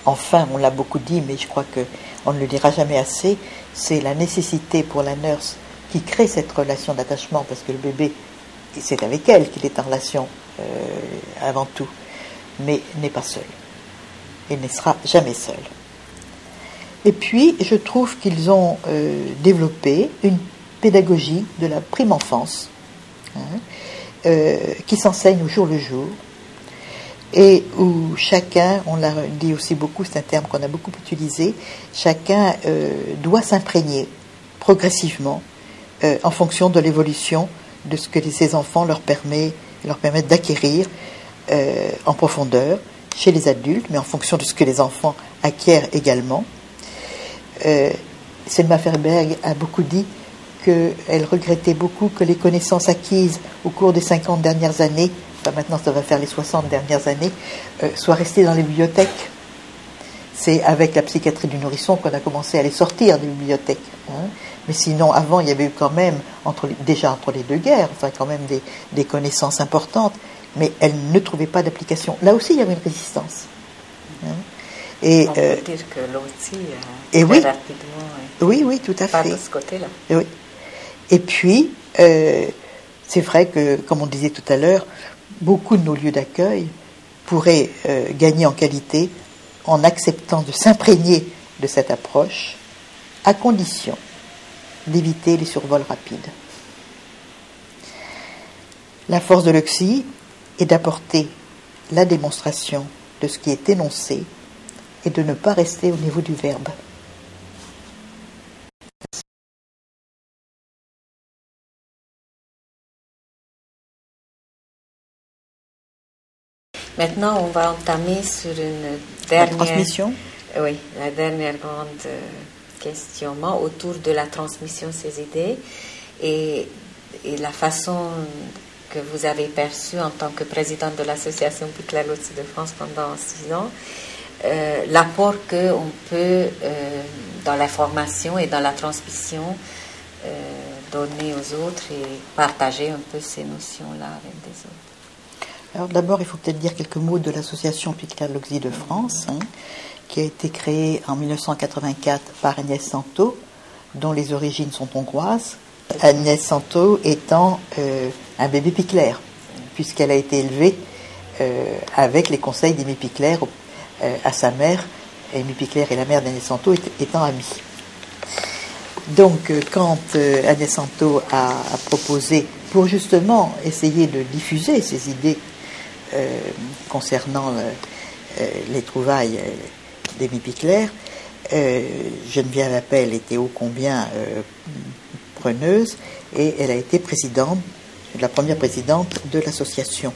enfin, on l'a beaucoup dit, mais je crois qu'on ne le dira jamais assez, c'est la nécessité pour la nurse qui crée cette relation d'attachement, parce que le bébé, c'est avec elle qu'il est en relation avant tout, mais n'est pas seul. Il ne sera jamais seul. Et puis, je trouve qu'ils ont développé une pédagogie de la prime enfance, qui s'enseigne au jour le jour, et où chacun, on l'a dit aussi beaucoup, c'est un terme qu'on a beaucoup utilisé, chacun doit s'imprégner progressivement en fonction de l'évolution de ce que ces enfants leur permettent d'acquérir en profondeur chez les adultes, mais en fonction de ce que les enfants acquièrent également. Selma Faerberg a beaucoup dit qu'elle regrettait beaucoup que les connaissances acquises au cours des 50 dernières années, enfin maintenant ça va faire les 60 dernières années, soient restées dans les bibliothèques. C'est avec la psychiatrie du nourrisson qu'on a commencé à les sortir des bibliothèques. Mais sinon, avant, il y avait eu quand même, déjà entre les deux guerres, enfin quand même des connaissances importantes, mais elles ne trouvaient pas d'application. Là aussi, il y avait une résistance. Et, on peut dire que l'outil oui, rapidement. Oui, tout à fait. Pas de ce côté-là. Oui. Et puis, c'est vrai que, comme on disait tout à l'heure, beaucoup de nos lieux d'accueil pourraient gagner en qualité en acceptant de s'imprégner de cette approche, à condition d'éviter les survols rapides. La force de l'OXI est d'apporter la démonstration de ce qui est énoncé et de ne pas rester au niveau du verbe. Maintenant, on va entamer sur une dernière transmission. Oui, la dernière grande questionnement autour de la transmission de ces idées et la façon que vous avez perçue en tant que présidente de l'association Pichler Lotzi de France pendant 6 ans, l'apport qu'on peut, dans la formation et dans la transmission, donner aux autres et partager un peu ces notions-là avec des autres. Alors d'abord, il faut peut-être dire quelques mots de l'association Pichler Lotzi de France, qui a été créée en 1984 par Agnès Santo, dont les origines sont hongroises. Agnès Santo étant un bébé Pichler, puisqu'elle a été élevée avec les conseils d'Aimé Pichler à sa mère, Aimé Pichler et la mère d'Agnès Santo étant amies. Donc, quand Agnès Santo a proposé, pour justement essayer de diffuser ces idées concernant les trouvailles d'Aimé Pichler, Geneviève Appel était ô combien preneuse et elle a été la première présidente de l'association.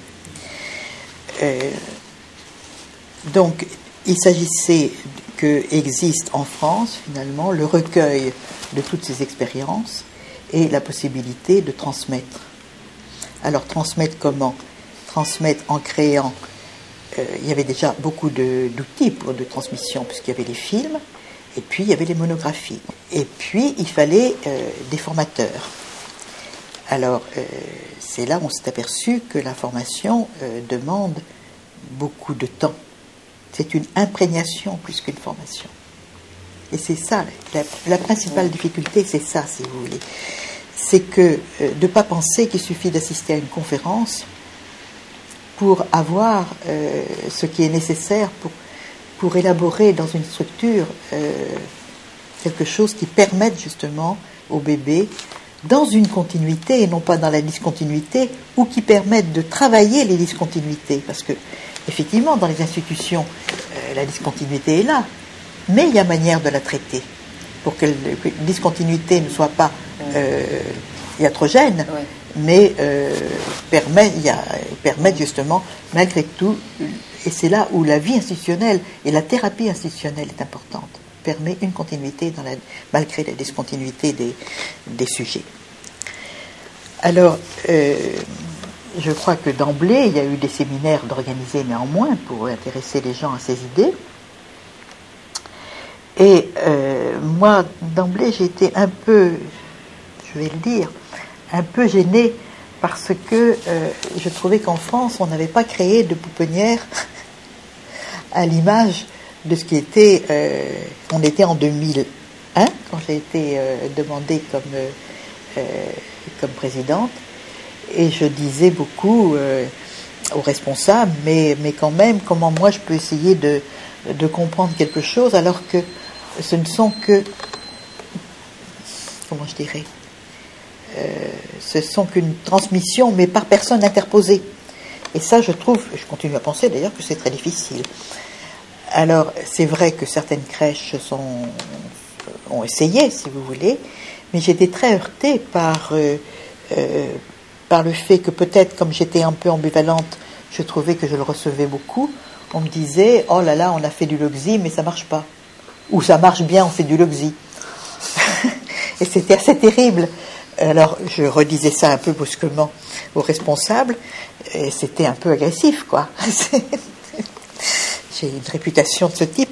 Donc, il s'agissait qu'existe en France, finalement, le recueil de toutes ces expériences et la possibilité de transmettre. Alors, transmettre comment ? Transmettre en créant. Il y avait déjà beaucoup d'outils de transmission, puisqu'il y avait les films, et puis il y avait les monographies. Et puis, il fallait des formateurs. Alors, c'est là où on s'est aperçu que la formation demande beaucoup de temps. C'est une imprégnation plus qu'une formation. Et c'est ça, la principale difficulté, c'est ça, si vous voulez. C'est que de ne pas penser qu'il suffit d'assister à une conférence pour avoir ce qui est nécessaire pour élaborer dans une structure quelque chose qui permette justement au bébé, dans une continuité et non pas dans la discontinuité, ou qui permette de travailler les discontinuités. Parce que, effectivement, dans les institutions, la discontinuité est là, mais il y a manière de la traiter pour que la discontinuité ne soit pas iatrogène, oui, mais permettre justement, malgré tout, et c'est là où la vie institutionnelle et la thérapie institutionnelle est importante, permet une continuité malgré la discontinuité des sujets. Alors, je crois que d'emblée, il y a eu des séminaires d'organiser néanmoins pour intéresser les gens à ces idées. Et moi, d'emblée, j'ai été un peu, je vais le dire, un peu gênée parce que je trouvais qu'en France, on n'avait pas créé de pouponnière à l'image de ce qui était... on était en 2001, quand j'ai été demandée comme présidente, et je disais beaucoup aux responsables, mais quand même, comment moi je peux essayer de comprendre quelque chose alors que ce ne sont que... Comment je dirais ce sont qu'une transmission, mais par personne interposée. Et ça, je continue à penser d'ailleurs que c'est très difficile. Alors, c'est vrai que certaines crèches ont essayé, si vous voulez, mais j'étais très heurtée par le fait que peut-être, comme j'étais un peu ambivalente, je trouvais que je le recevais beaucoup. On me disait, oh là là, on a fait du Loxy, mais ça marche pas. Ou ça marche bien, on fait du Loxy. Et c'était assez terrible. Alors, je redisais ça un peu brusquement aux responsables, et c'était un peu agressif, quoi. J'ai une réputation de ce type.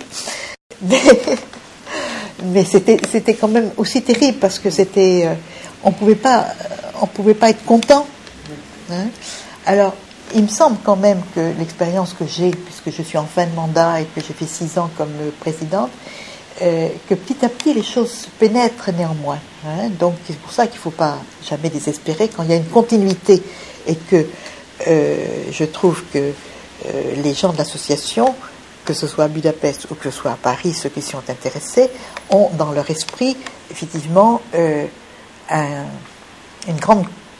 Mais c'était quand même aussi terrible, parce que on pouvait pas être content. Hein. Alors, il me semble quand même que l'expérience que j'ai, puisque je suis en fin de mandat et que j'ai fait 6 ans comme présidente, que petit à petit les choses pénètrent néanmoins. Hein. Donc c'est pour ça qu'il ne faut pas jamais désespérer quand il y a une continuité et que je trouve que les gens de l'association, que ce soit à Budapest ou que ce soit à Paris, ceux qui s'y sont intéressés, ont dans leur esprit effectivement une grande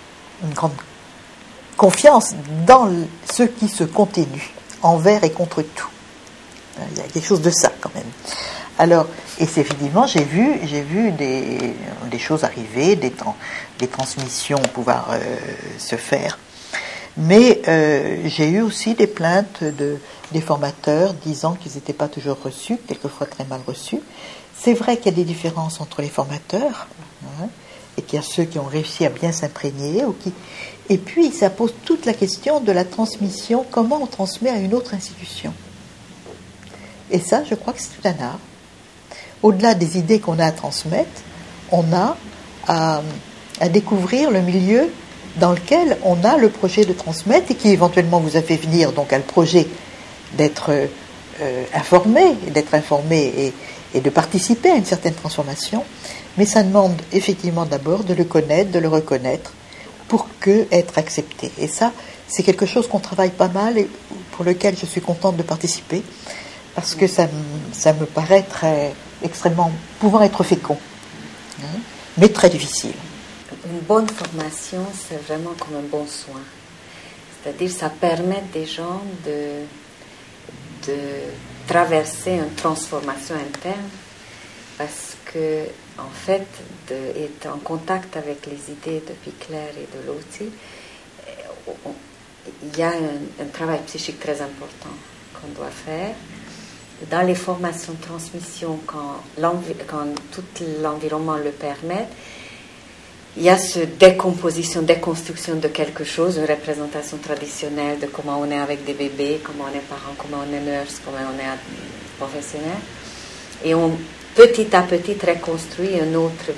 confiance dans ce qui se continue, envers et contre tout. Il y a quelque chose de ça quand même. Alors, et c'est effectivement, j'ai vu des choses arriver, des transmissions pouvoir se faire. Mais j'ai eu aussi des plaintes des formateurs disant qu'ils n'étaient pas toujours reçus, quelquefois très mal reçus. C'est vrai qu'il y a des différences entre les formateurs, hein, et qu'il y a ceux qui ont réussi à bien s'imprégner, et puis ça pose toute la question de la transmission, comment on transmet à une autre institution. Et ça, je crois que c'est tout un art. Au-delà des idées qu'on a à transmettre, on a à découvrir le milieu dans lequel on a le projet de transmettre et qui éventuellement vous a fait venir donc à le projet d'être informé et de participer à une certaine transformation. Mais ça demande effectivement d'abord de le connaître, de le reconnaître pour être accepté. Et ça, c'est quelque chose qu'on travaille pas mal et pour lequel je suis contente de participer parce que ça me paraît extrêmement pouvant être fécond, hein, mais très difficile. Une bonne formation, c'est vraiment comme un bon soin. C'est-à-dire, ça permet des gens de traverser une transformation interne parce que, en fait, d'être en contact avec les idées de Pichler et de Lotzi, il y a un travail psychique très important qu'on doit faire. Dans les formations de transmission, quand tout l'environnement le permet, il y a cette déconstruction de quelque chose, une représentation traditionnelle de comment on est avec des bébés, comment on est parents, comment on est nurse, comment on est professionnel. Et on, petit à petit, reconstruit une autre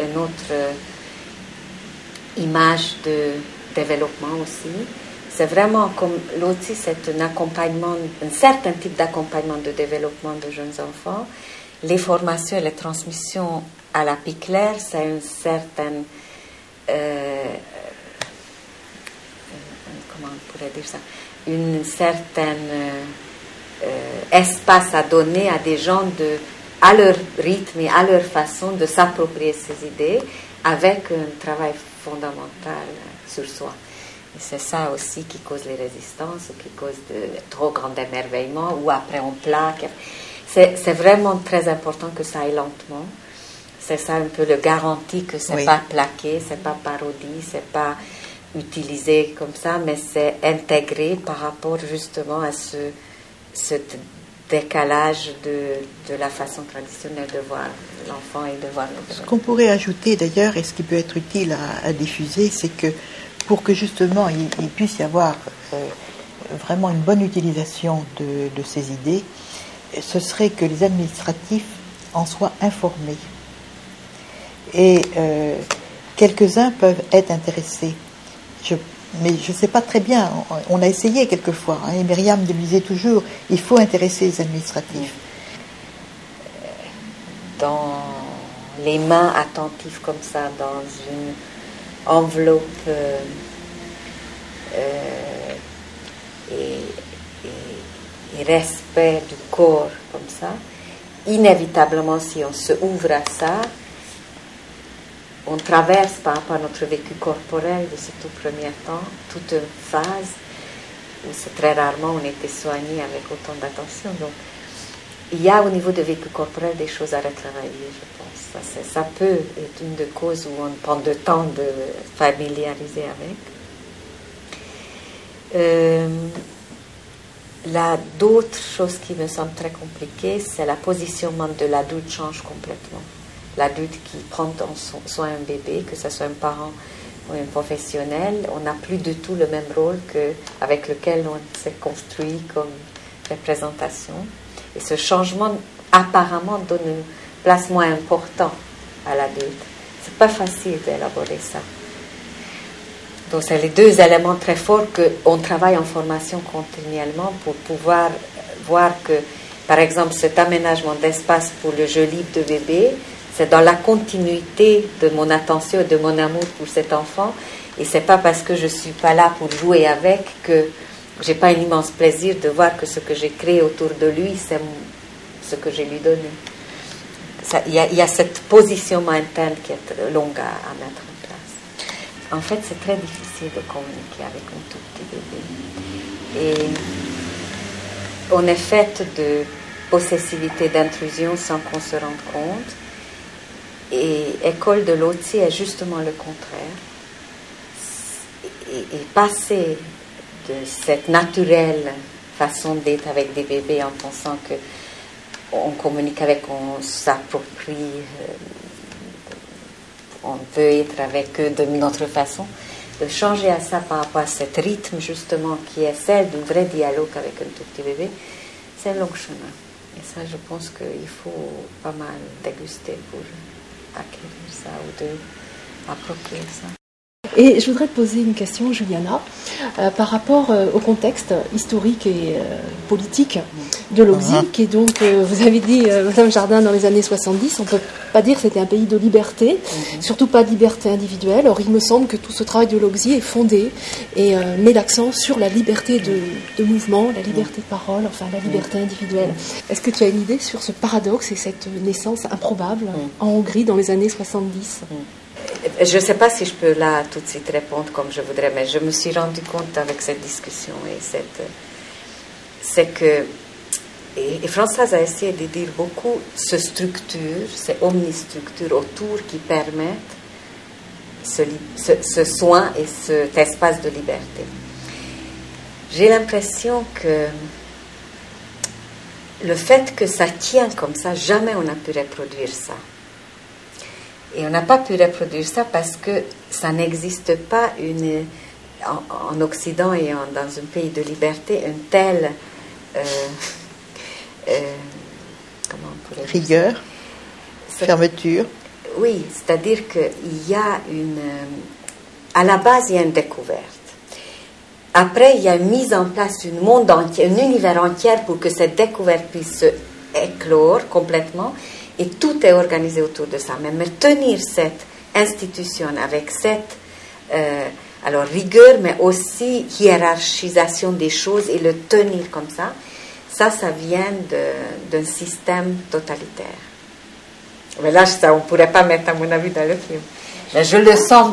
image de développement aussi. C'est vraiment comme l'outil, c'est un accompagnement, un certain type d'accompagnement de développement de jeunes enfants. Les formations et les transmissions à la Pichler, c'est une certaine, comment on pourrait dire ça, une certaine espace à donner à des gens à leur rythme et à leur façon de s'approprier ces idées avec un travail fondamental sur soi. Et c'est ça aussi qui cause les résistances, ou qui cause de trop grand émerveillement, ou après on plaque. C'est vraiment très important que ça aille lentement. C'est ça un peu le garantie que c'est pas plaqué, c'est pas parodie, c'est pas utilisé comme ça, mais c'est intégré par rapport justement à ce décalage de la façon traditionnelle de voir l'enfant et de voir le. Ce qu'on pourrait ajouter d'ailleurs, et ce qui peut être utile à diffuser, c'est que pour que justement il puisse y avoir vraiment une bonne utilisation de ces idées, ce serait que les administratifs en soient informés. Et quelques-uns peuvent être intéressés. Mais je ne sais pas très bien, on a essayé quelquefois, hein, et Myriam me disait toujours, il faut intéresser les administratifs. dans les mains attentives comme ça, dans une enveloppe et respect du corps comme ça, inévitablement, si on se ouvre à ça, on traverse par rapport à notre vécu corporel de ce tout premier temps, toute une phase où c'est très rarement on était soigné avec autant d'attention. Donc, il y a au niveau de vécu corporel des choses à retravailler, je pense. Ça peut être une des causes où on prend le temps de familiariser avec. Là, d'autres choses qui me semblent très compliquées, c'est la positionnement de l'adulte change complètement. L'adulte qui prend soin un bébé, que ce soit un parent ou un professionnel, on n'a plus du tout le même rôle avec lequel on s'est construit comme représentation. Et ce changement apparemment donne une place moins importante à l'adulte. C'est pas facile d'élaborer ça. Donc c'est les deux éléments très forts qu'on travaille en formation continuellement pour pouvoir voir que, par exemple, cet aménagement d'espace pour le jeu libre de bébé, c'est dans la continuité de mon attention et de mon amour pour cet enfant. Et c'est pas parce que je suis pas là pour jouer avec que j'ai pas un immense plaisir de voir que ce que j'ai créé autour de lui, c'est ce que je lui donné. Il y a cette positionnement interne qui est longue à mettre en place. En fait, c'est très difficile de communiquer avec un tout petit bébé. Et on est fait de possessivité, d'intrusion sans qu'on se rende compte. Et École de Lotzi est justement le contraire. Et passer de cette naturelle façon d'être avec des bébés en pensant que on communique avec, on s'approprie, on peut être avec eux de notre façon, de changer à ça par rapport à cet rythme justement qui est celle d'un vrai dialogue avec un tout petit bébé, c'est un long chemin. Et ça, je pense qu'il faut pas mal déguster pour acquérir ça ou de approprier ça. Et je voudrais te poser une question, Juliana, par rapport au contexte historique et politique de l'Auxi, qui est donc, vous avez dit, Madame Jardin, dans les années 70, on ne peut pas dire que c'était un pays de liberté, surtout pas de liberté individuelle. Or, il me semble que tout ce travail de l'Auxi est fondé et met l'accent sur la liberté de mouvement, la liberté de parole, enfin la liberté individuelle. Est-ce que tu as une idée sur ce paradoxe et cette naissance improbable en Hongrie dans les années 70 ? Je ne sais pas si je peux là tout de suite répondre comme je voudrais, mais je me suis rendu compte avec cette discussion c'est que, et Françoise a essayé de dire beaucoup, ces structures, ces omnistructures autour qui permettent ce soin et cet espace de liberté. J'ai l'impression que le fait que ça tient comme ça, jamais on n'a pu reproduire ça. Et on n'a pas pu reproduire ça parce que ça n'existe pas en Occident et dans un pays de liberté une telle comment on pourrait dire rigueur, fermeture. Oui, c'est-à-dire qu'il y a à la base il y a une découverte. Après il y a une mise en place d'un monde entier, un univers entier pour que cette découverte puisse éclore complètement. Et tout est organisé autour de ça. Mais tenir cette institution avec cette rigueur, mais aussi hiérarchisation des choses et le tenir comme ça, ça vient d'un système totalitaire. Mais là, ça, on ne pourrait pas mettre, à mon avis, dans le film. Mais je le sens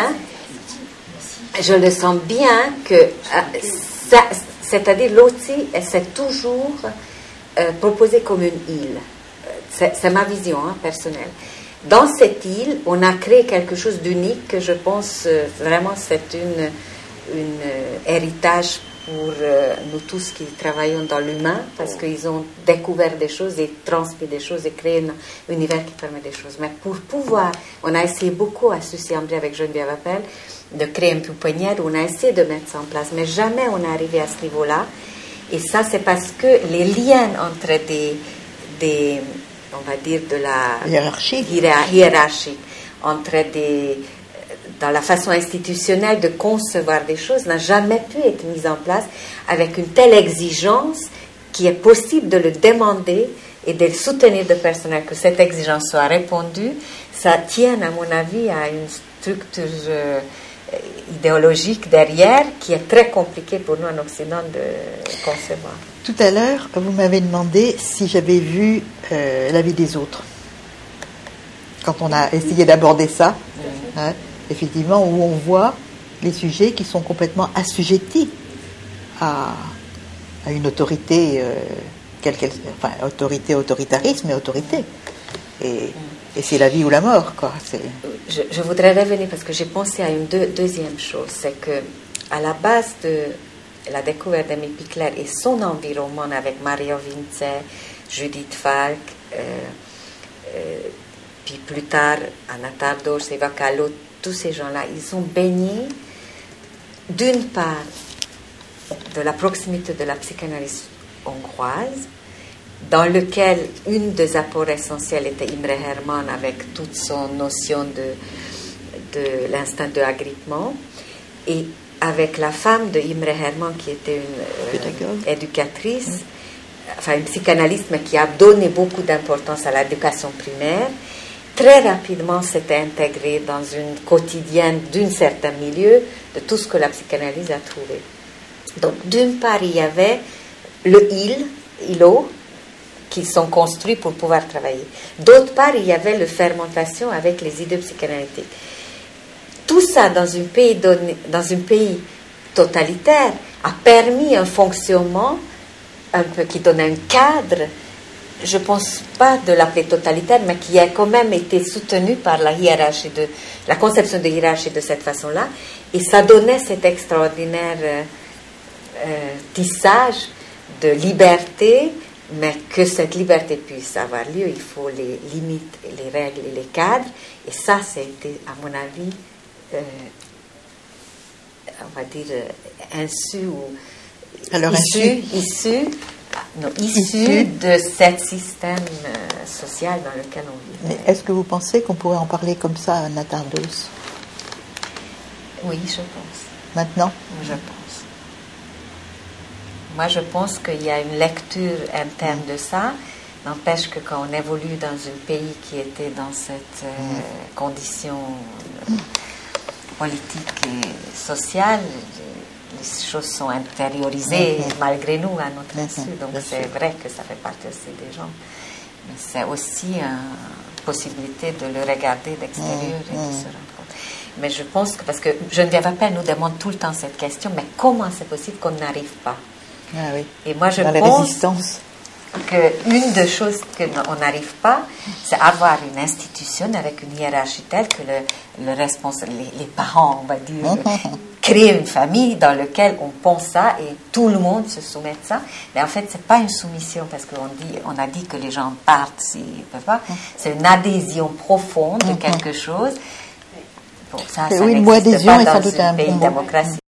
bien que, c'est-à-dire l'Auxi, c'est toujours proposé comme une île. C'est ma vision personnelle. Dans cette île, on a créé quelque chose d'unique que je pense vraiment c'est un héritage pour nous tous qui travaillons dans l'humain, parce qu'ils ont découvert des choses et transmis des choses et créé un univers qui permet des choses. Mais pour pouvoir, on a essayé beaucoup à Sucy-en-Brie avec Geneviève Appel de créer un pouponnière, on a essayé de mettre ça en place, mais jamais on est arrivé à ce niveau-là. Et ça, c'est parce que les liens entre des on va dire de la hiérarchie entre dans la façon institutionnelle de concevoir des choses n'a jamais pu être mise en place avec une telle exigence qu'il est possible de le demander et de soutenir le personnel, que cette exigence soit répondue, ça tient, à mon avis, à une structure idéologique derrière qui est très compliquée pour nous en Occident de concevoir. Tout à l'heure, vous m'avez demandé si j'avais vu La vie des autres. Quand on a essayé d'aborder ça, hein, effectivement, où on voit les sujets qui sont complètement assujettis à une autorité, enfin, autoritarisme et autorité. Et c'est la vie ou la mort, quoi. Je voudrais revenir parce que j'ai pensé à une deuxième chose, c'est que à la base de la découverte d'Émile Pichler et son environnement avec Mario Vince, Judith Falk, puis plus tard Anna Tardós, Eva Kahlo, tous ces gens-là, ils ont baigné d'une part de la proximité de la psychanalyse hongroise, dans lequel une des apports essentiels était Imre Hermann avec toute son notion de l'instinct de agrippement, et avec la femme de Imre Hermann qui était une éducatrice, enfin une psychanalyste, mais qui a donné beaucoup d'importance à l'éducation primaire. Très rapidement s'était intégrée dans une quotidienne d'un certain milieu de tout ce que la psychanalyse a trouvé. Donc d'une part il y avait le îlot qui sont construits pour pouvoir travailler. D'autre part, il y avait la fermentation avec les idées psychanalytiques. Tout ça dans un pays totalitaire a permis un fonctionnement un peu qui donne un cadre, je ne pense pas de l'appeler totalitaire, mais qui a quand même été soutenu par la hiérarchie, la conception de hiérarchie de cette façon-là, et ça donnait cet extraordinaire tissage de liberté. Mais que cette liberté puisse avoir lieu, il faut les limites, les règles et les cadres. Et ça, c'était, à mon avis, on va dire, issu de ce système social dans lequel on vit. Mais est-ce que vous pensez qu'on pourrait en parler comme ça à Anna Tardós ? Oui, je pense. Maintenant ? Je pense. Moi, je pense qu'il y a une lecture interne de ça. N'empêche que quand on évolue dans un pays qui était dans cette condition politique et sociale, les choses sont intériorisées malgré nous à notre insu. Donc c'est vrai que ça fait partie aussi des gens. Mais c'est aussi une possibilité de le regarder d'extérieur et de se rendre compte. Mais je pense que, parce que Geneviève Appel nous demande tout le temps cette question, mais comment c'est possible qu'on n'arrive pas? Ah oui. Et moi, je pense qu'une des choses qu'on n'arrive pas, c'est avoir une institution avec une hiérarchie telle que les parents, on va dire, créent une famille dans laquelle on pense ça et tout le monde se soumet à ça. Mais en fait, c'est pas une soumission parce qu'on a dit que les gens partent s'ils ne peuvent pas. C'est une adhésion profonde de quelque chose. Bon, ça oui, le mot adhésion est sans doute un pays bon démocratie.